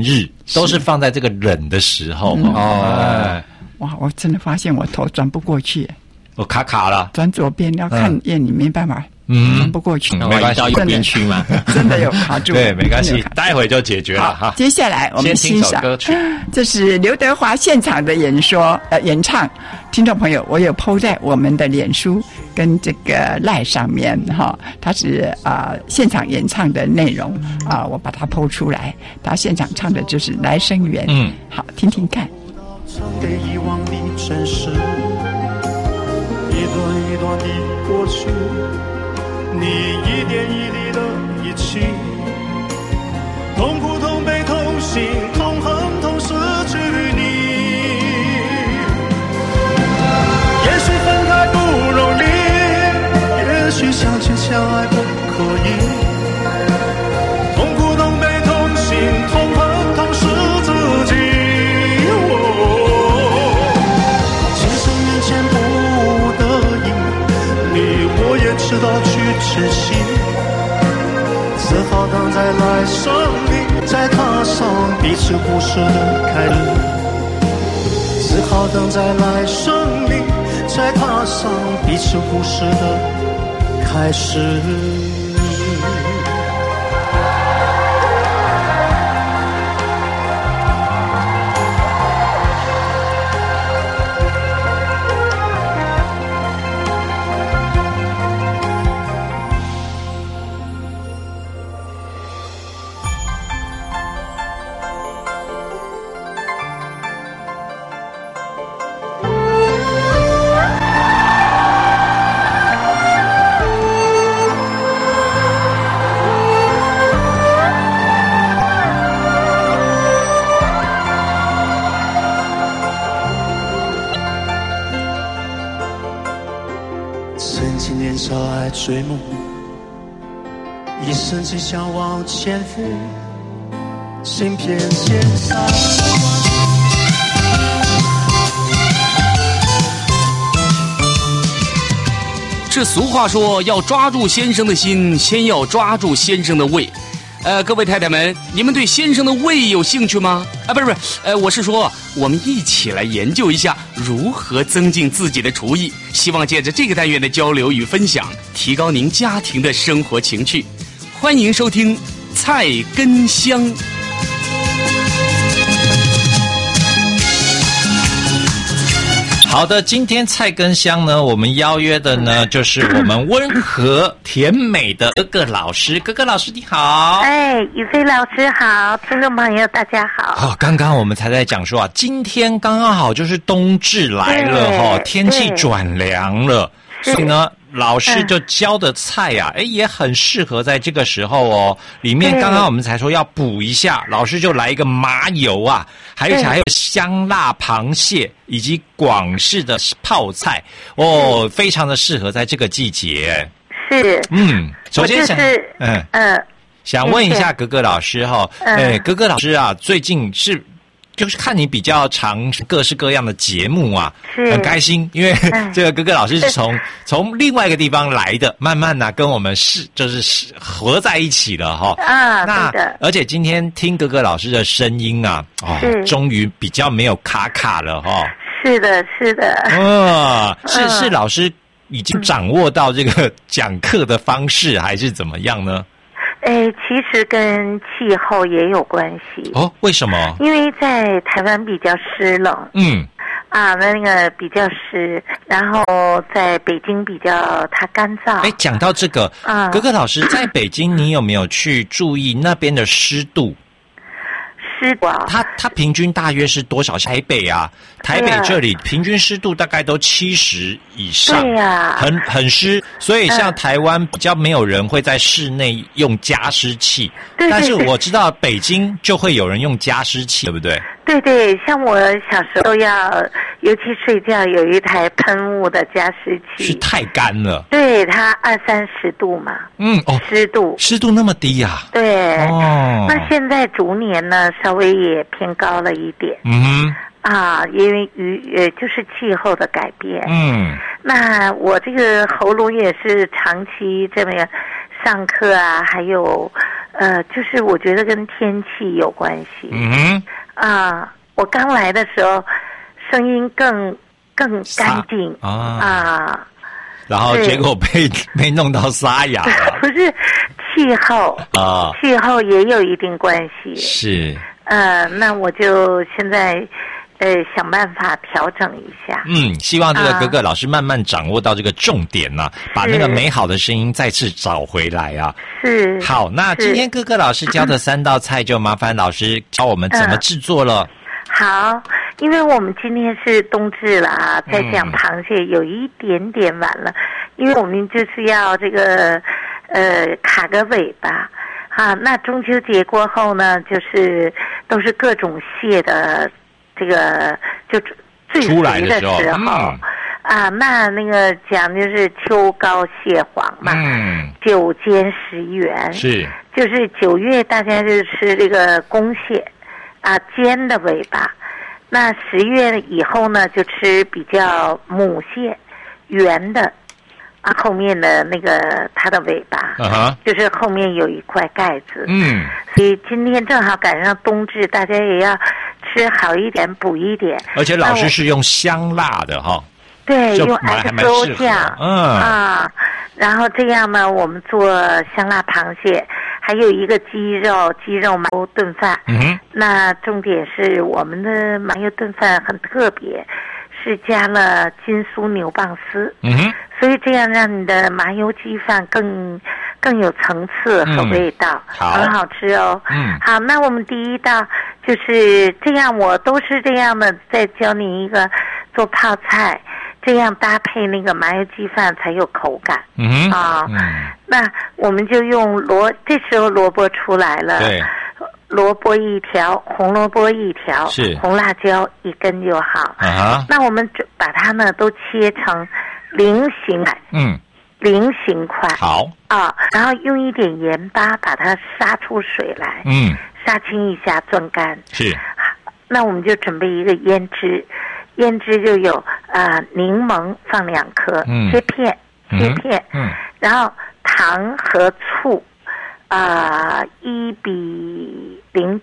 [SPEAKER 3] 都是放在这个冷的时候
[SPEAKER 2] 哇，我真的发现我头转不过去，
[SPEAKER 3] 我卡了，
[SPEAKER 2] 转左边要看眼你没办法。转不过去，
[SPEAKER 4] 没关系，到右边去嘛，
[SPEAKER 2] 真的有卡住。
[SPEAKER 3] 对，没关系，待会就解决了哈。
[SPEAKER 2] 接下来我们欣赏
[SPEAKER 3] 歌曲，
[SPEAKER 2] 这是刘德华现场的演唱。听众朋友，我有 po 在我们的脸书跟这个 LINE 上面哈，他是现场演唱的内容我把它 po 出来。他现场唱的就是《来生缘》，好，听听看。
[SPEAKER 6] 给遗忘的真实，一段一段的过去。你一点一滴的遗弃，痛苦痛悲痛心痛恨痛失去你。也许分开不容易，也许相亲相爱不可以。痛苦痛悲痛心痛恨痛失自己。今生缘浅不得已，你我也知道去珍惜，只好等在来生里再踏上彼此故事的开始，只好等在来生里再踏上彼此故事的开始。追梦，一生只想往前赴，行遍千山。
[SPEAKER 1] 这俗话说，要抓住先生的心，先要抓住先生的胃。各位太太们，你们对先生的胃有兴趣吗？不是，我是说，我们一起来研究一下如何增进自己的厨艺。希望借着这个单元的交流与分享，提高您家庭的生活情趣。欢迎收听《菜根香》。
[SPEAKER 3] 好的，今天菜根香呢，我们邀约的呢就是我们温和甜美的哥哥老师。哥哥老师你好。
[SPEAKER 7] 宇飞老师好，听众朋友大家好。
[SPEAKER 3] 刚刚我们才在讲说今天刚刚好就是冬至来了天气转凉了，所以呢老师就教的菜也很适合在这个时候哦。里面刚刚我们才说要补一下，老师就来一个麻油还有香辣螃蟹以及广式的泡菜非常的适合在这个季节。
[SPEAKER 7] 是，
[SPEAKER 3] 首先想问一下格格老师格格老师最近就是看你比较常各式各样的节目很开心，因为这个格格老师是从另外一个地方来的，慢慢跟我们就是合在一起了那而且今天听格格老师的声音终于比较没有卡了
[SPEAKER 7] 是的，是的。
[SPEAKER 3] 是老师已经掌握到这个讲课的方式，还是怎么样呢？
[SPEAKER 7] 其实跟气候也有关系。
[SPEAKER 3] 为什么？
[SPEAKER 7] 因为在台湾比较湿冷，那个比较湿，然后在北京比较它干燥。
[SPEAKER 3] 讲到这个，格格老师在北京，你有没有去注意那边的湿度？湿度它平均大约是多少？台北台北这里平均湿度大概都70以上，
[SPEAKER 7] 对
[SPEAKER 3] 很湿，所以像台湾比较没有人会在室内用加湿器，但是我知道北京就会有人用加湿器，对不对？
[SPEAKER 7] 对，像我小时候尤其睡觉有一台喷雾的加湿器，
[SPEAKER 3] 是太干了，
[SPEAKER 7] 对，它20-30度嘛，湿度
[SPEAKER 3] 那么低
[SPEAKER 7] 对，那现在逐年呢稍微也偏高了一点，因为就是气候的改变，那我这个喉咙也是长期这么上课还有就是我觉得跟天气有关系， 我刚来的时候声音更干净
[SPEAKER 3] 然后结果被弄到沙哑了。
[SPEAKER 7] 不是气候气候也有一定关系。
[SPEAKER 3] 是。
[SPEAKER 7] 那我就现在想办法调整一下。
[SPEAKER 3] 希望这个格格老师慢慢掌握到这个重点把那个美好的声音再次找回来啊。
[SPEAKER 7] 是。
[SPEAKER 3] 好，那今天格格老师教的3道菜就麻烦老师教我们怎么制作了。
[SPEAKER 7] 好，因为我们今天是冬至了再讲螃蟹有一点点晚了，因为我们就是要这个卡个尾巴。那中秋节过后呢，就是都是各种蟹的这个就最肥的时候那个讲就是秋高蟹黄嘛，9煎10圆，
[SPEAKER 3] 是，
[SPEAKER 7] 就是9月大家就吃这个公蟹尖的尾巴，那10月以后呢就吃比较母蟹圆的后面的那个它的尾巴就是后面有一块盖子。所以今天正好赶上冬至，大家也要吃好一点补一点。
[SPEAKER 3] 而且老师是用香辣的
[SPEAKER 7] 对，用 XO 酱然后这样呢我们做香辣螃蟹，还有一个鸡肉麻油炖饭。那重点是我们的麻油炖饭很特别，是加了金酥牛蒡丝。所以这样让你的麻油鸡饭更有层次和味道，很好吃哦。好，那我们第一道就是这样，我都是这样的，再教你一个做泡菜，这样搭配那个麻油鸡饭才有口感。那我们就用这时候萝卜出来了。
[SPEAKER 3] 对。
[SPEAKER 7] 萝卜1条，红萝卜1条，
[SPEAKER 3] 是
[SPEAKER 7] 红辣椒1根就好。那我们把它呢都切成菱形块。
[SPEAKER 3] 好
[SPEAKER 7] 然后用一点盐巴把它杀出水来。杀青一下，攥干。
[SPEAKER 3] 是。
[SPEAKER 7] 那我们就准备一个腌汁就有柠檬放2颗，切片。然后糖和醋。1比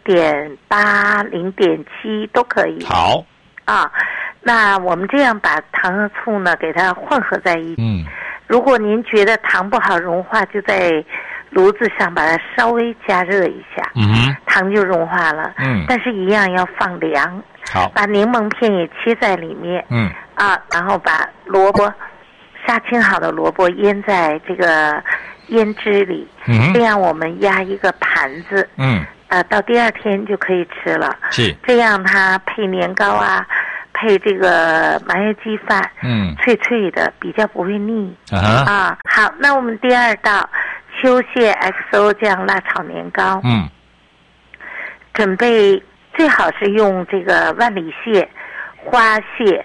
[SPEAKER 7] 0.8、0.7都可以。
[SPEAKER 3] 好。
[SPEAKER 7] 那我们这样把糖和醋呢给它混合在一起。如果您觉得糖不好融化，就在炉子上把它稍微加热一下，糖就融化了。但是一样要放凉。
[SPEAKER 3] 好。
[SPEAKER 7] 把柠檬片也切在里面。然后把萝卜杀青好的萝卜腌在这个腌汁里。这样我们压一个盘子。到第2天就可以吃了。
[SPEAKER 3] 是。
[SPEAKER 7] 这样它配年糕配这个麻油鸡饭，脆脆的，比较不会腻。好，那我们第2道秋蟹 XO 酱辣炒年糕。准备最好是用这个万里蟹、花蟹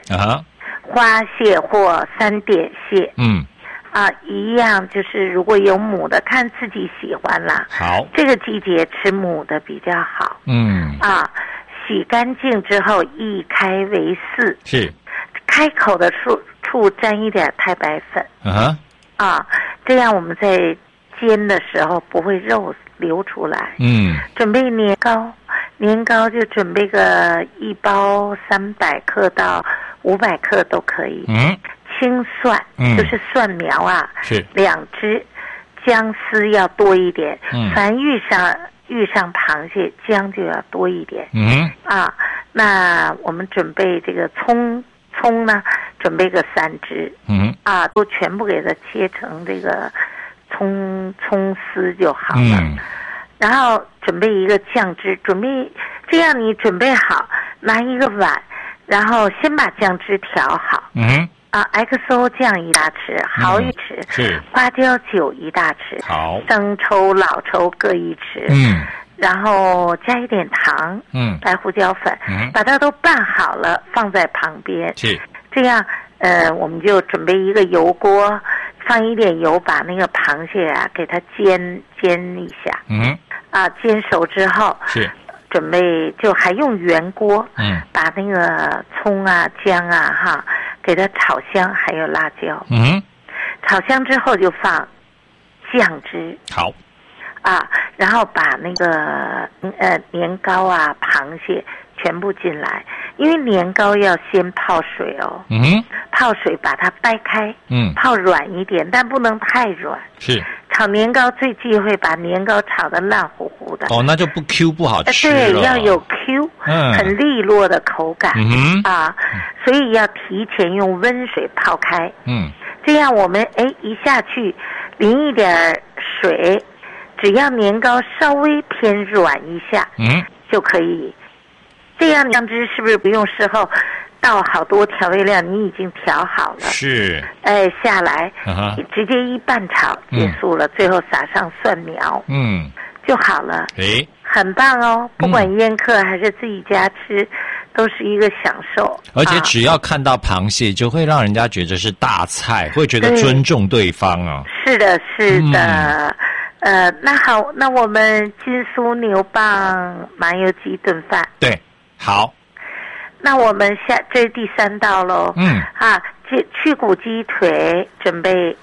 [SPEAKER 7] 或3点蟹。一样就是如果有母的，看自己喜欢啦。
[SPEAKER 3] 好。
[SPEAKER 7] 这个季节吃母的比较好。洗干净之后一开为4。
[SPEAKER 3] 是。
[SPEAKER 7] 开口的处沾一点太白粉。这样我们在煎的时候不会肉流出来。准备年糕就准备个1包300克到500克都可以。青蒜就是蒜苗
[SPEAKER 3] 是
[SPEAKER 7] 2只，姜丝要多一点。凡遇上螃蟹，姜就要多一点。那我们准备这个葱呢，准备个3只。都全部给它切成这个葱丝就好了。然后准备一个酱汁，这样你准备好，拿一个碗，然后先把酱汁调好。XO 酱1大匙，蚝1匙，
[SPEAKER 3] 是
[SPEAKER 7] 花椒酒1大匙，
[SPEAKER 3] 好，
[SPEAKER 7] 生抽、老抽各1匙。然后加一点糖，白胡椒粉，把它都拌好了，放在旁边。
[SPEAKER 3] 是
[SPEAKER 7] 这样，我们就准备一个油锅，放一点油，把那个螃蟹给它煎一下。煎熟之后，
[SPEAKER 3] 是
[SPEAKER 7] 准备就还用圆锅，把那个葱姜给它炒香，还有辣椒。炒香之后就放酱汁。
[SPEAKER 3] 好。
[SPEAKER 7] 然后把那个年糕螃蟹全部进来，因为年糕要先泡水哦，泡水把它掰开，泡软一点，但不能太软。是炒年糕最忌讳把年糕炒得烂乎乎的。
[SPEAKER 3] 哦，那就不 Q 不好吃了。
[SPEAKER 7] 对，要有 Q，很利落的口感。所以要提前用温水泡开。这样我们一下去淋一点水，只要年糕稍微偏软一下，就可以。这样酱汁是不是不用事后倒好多调味料？你已经调好了，
[SPEAKER 3] 是，
[SPEAKER 7] 下来，直接一拌炒结束了，最后撒上蒜苗，就好了，很棒哦。不管宴客还是自己家吃，都是一个享受。
[SPEAKER 3] 而且只要看到螃蟹，就会让人家觉得是大菜，会觉得尊重对方啊。是的，是的。
[SPEAKER 7] 那好，那我们金酥牛蒡麻油鸡炖饭。
[SPEAKER 3] 对，好。
[SPEAKER 7] 那我们这是第3道喽。去骨鸡腿准备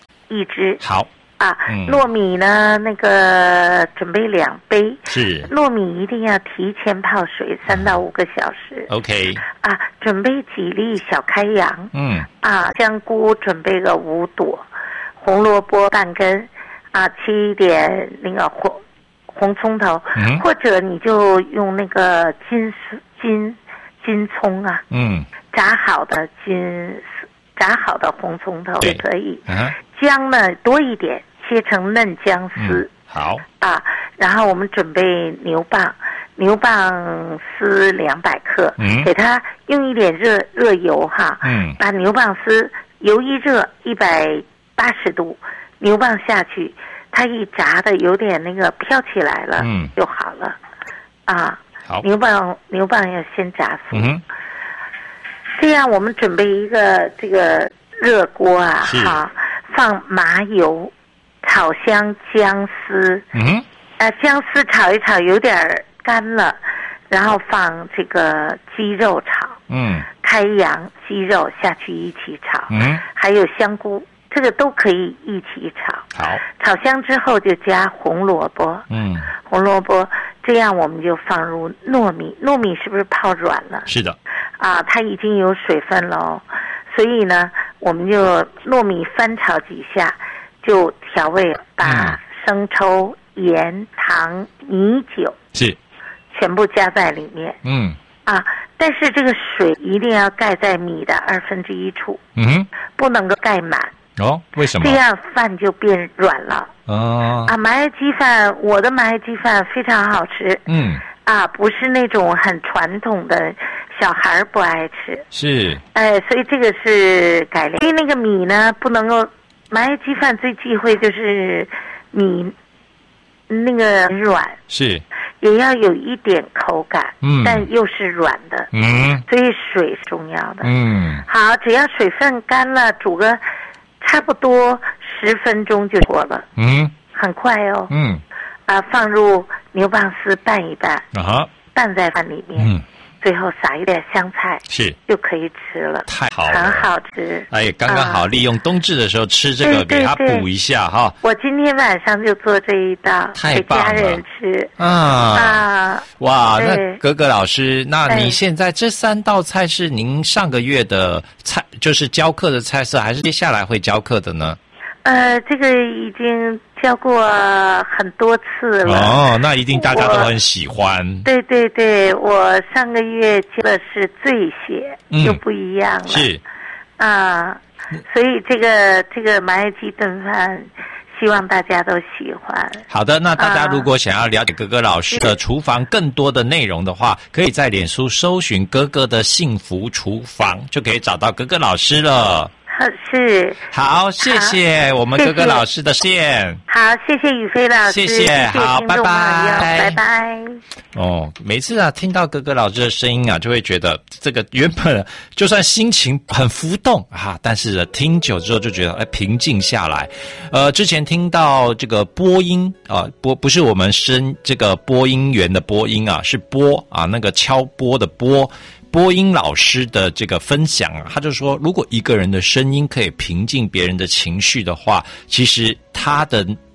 [SPEAKER 7] 1只。
[SPEAKER 3] 好。
[SPEAKER 7] 糯米呢，那个准备2杯。
[SPEAKER 3] 是。
[SPEAKER 7] 糯米一定要提前泡水3到5个小时。
[SPEAKER 3] OK。
[SPEAKER 7] 准备几粒小开洋。香菇准备个5朵，红萝卜半根。切一点那个红葱头，或者你就用那个金葱啊，炸好的红葱头也可以。姜呢多一点，切成嫩姜丝。
[SPEAKER 3] 好。
[SPEAKER 7] 然后我们准备牛蒡丝200克，给它用一点热油哈，把牛蒡丝油一热180度。牛蒡下去，它一炸的有点那个飘起来了，就好了。好，牛蒡要先炸熟。这样我们准备一个这个热锅放麻油，炒香姜丝。姜丝炒一炒有点干了，然后放这个鸡肉炒。开洋鸡肉下去一起炒。还有香菇。这个都可以一起炒。好，炒香之后就加红萝卜。红萝卜，这样我们就放入糯米。糯米是不是泡软了？
[SPEAKER 3] 是的。
[SPEAKER 7] 它已经有水分了，所以呢，我们就糯米翻炒几下，就调味，把生抽、盐、糖、米酒
[SPEAKER 3] 是
[SPEAKER 7] 全部加在里面。但是这个水一定要盖在米的1/2处。不能够盖满。
[SPEAKER 3] 为什么？
[SPEAKER 7] 这样饭就变软了。麻油鸡饭，我的麻油鸡饭非常好吃。不是那种很传统的，小孩不爱吃。是。所以这个是改良。因为那个米呢，不能够，麻油鸡饭最忌讳就是米那个软。是。也要有一点口感，但又是软的。所以水是重要的。好，只要水分干了，煮个差不多10分钟就过了。很快哦。放入牛蒡丝拌一拌，拌在饭里面。最后撒一点香菜，是就可以吃了。太好了，很好吃。
[SPEAKER 3] 刚刚好利用冬至的时候吃这个，给它补一下哈。
[SPEAKER 7] 我今天晚上就做这一道给家人吃。
[SPEAKER 3] 哇，那格格老师，那你现在这3道菜是您上个月的菜，就是教课的菜色，还是接下来会教课的呢？
[SPEAKER 7] 这个已经教过很多次了。
[SPEAKER 3] 那一定大家都很喜欢。
[SPEAKER 7] 对，我上个月教的是醉血，就不一样了。是。所以这个麻油鸡炖饭，希望大家都喜欢。
[SPEAKER 3] 好的，那大家如果想要了解格格老师的厨房更多的内容的话，可以在脸书搜寻格格的幸福厨房，就可以找到格格老师了。
[SPEAKER 7] 是。
[SPEAKER 3] 好，谢谢我们格格老师的线。
[SPEAKER 7] 好，谢谢宇飞老师。
[SPEAKER 3] 谢谢，好，拜拜，
[SPEAKER 7] 拜拜。
[SPEAKER 3] 每次听到格格老师的声音就会觉得这个原本就算心情很浮动但是听久之后就觉得平静下来。之前听到这个播音不是我们这个播音员的播音是播那个敲播的播音老师的这个分享他就说，如果一个人的声音可以平静别人的情绪的话，其实他的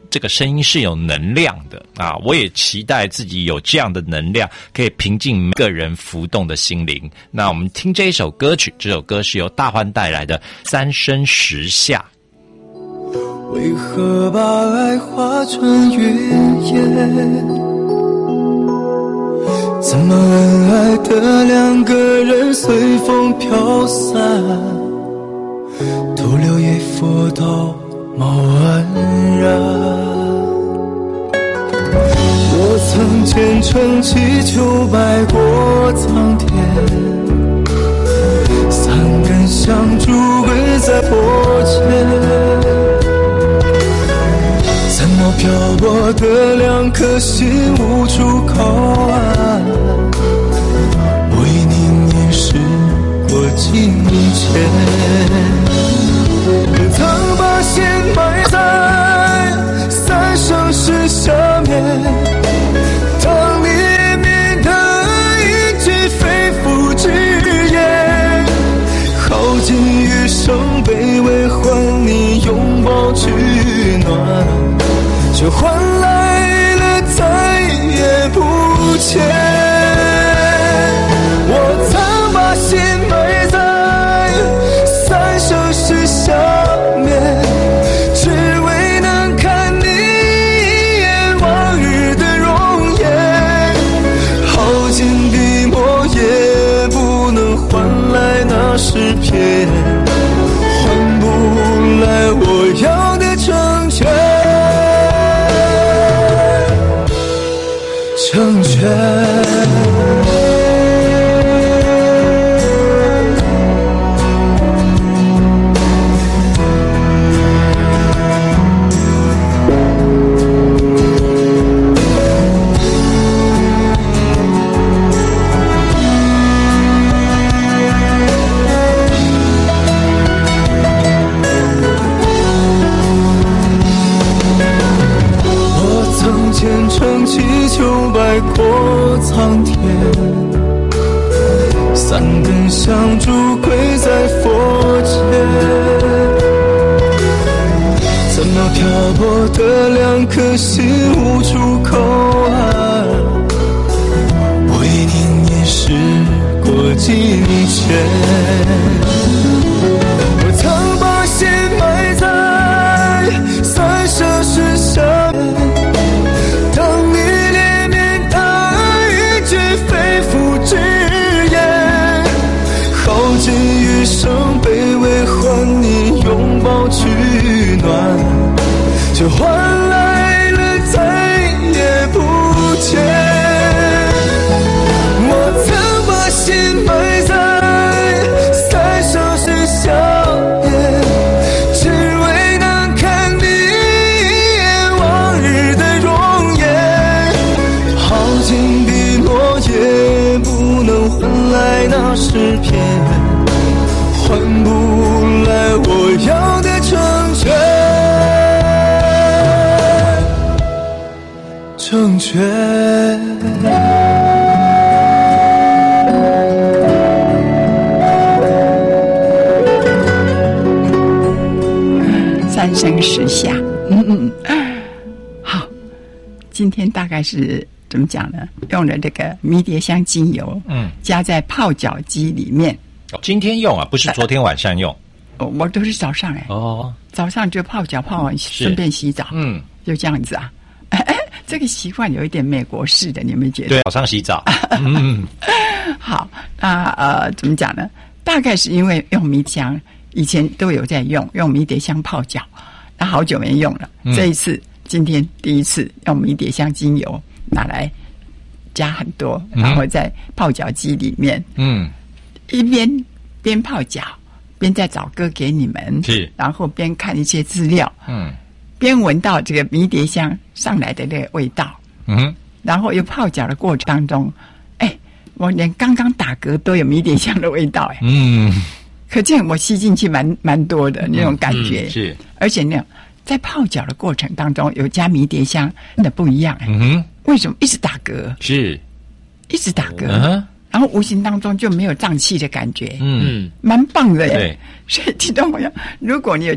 [SPEAKER 3] 这个声音是有能量的啊！我也期待自己有这样的能量，可以平静每个人浮动的心灵。那我们听这一首歌曲，这首歌是由大欢带来的《三生石下》。
[SPEAKER 6] 为何把爱化成云烟？怎么恩爱的两个人随风飘散，徒留一幅道貌岸然。我曾虔诚祈求拜过苍天，三根香烛跪在佛前，怎么漂泊的两颗心无处靠岸，为你凝视过境迁。曾把心埋在三生石下面，当你怜悯的一句肺腑之言，耗尽余生卑微换你拥抱取暖，却换来了再也不见。我曾把心埋在三生石下面，只为能看你一眼往日的容颜，耗尽笔墨也不能换来那诗篇，换不来我要的成全。成全。虔诚祈求拜过苍天，三根香烛跪在佛前，怎么漂泊的两颗心无处靠岸，为你凝视过境迁。我曾把心埋在三生石下，当你怜悯的一句肺腑之言，耗尽余生卑微换你拥抱取暖，却换来了再也不见。我曾把心埋在三生石下面，只为能看你一眼往日的容颜，耗尽笔墨也不能换来那诗篇，换不来我要的成全。成全。
[SPEAKER 2] 三生石下，好，今天大概是怎么讲呢？用了这个迷迭香精油，加在泡脚机里面。
[SPEAKER 3] 今天用啊，不是昨天晚上用。
[SPEAKER 2] 我都是早上早上就泡脚，泡完顺便洗澡，就这样子啊。这个习惯有一点美国式的，你们觉得？
[SPEAKER 3] 对，早上洗澡。
[SPEAKER 2] 好，那怎么讲呢？大概是因为用迷迭香，以前都有在用迷迭香泡脚，那好久没用了。这一次，今天第一次用迷迭香精油拿来加很多，然后在泡脚机里面，一边泡脚，边在找歌给你们，
[SPEAKER 3] 是，
[SPEAKER 2] 然后边看一些资料，边闻到这个迷迭香上来的那个味道，然后又泡脚的过程当中，我连刚刚打嗝都有迷迭香的味道，可见我吸进去蛮多的那种感觉，
[SPEAKER 3] 是，
[SPEAKER 2] 而且呢，在泡脚的过程当中有加迷迭香，那不一样，为什么一直打嗝？
[SPEAKER 3] 是，
[SPEAKER 2] 一直打嗝，然后无形当中就没有胀气的感觉，蛮棒的耶。
[SPEAKER 3] 对，
[SPEAKER 2] 所以听众朋友，如果你有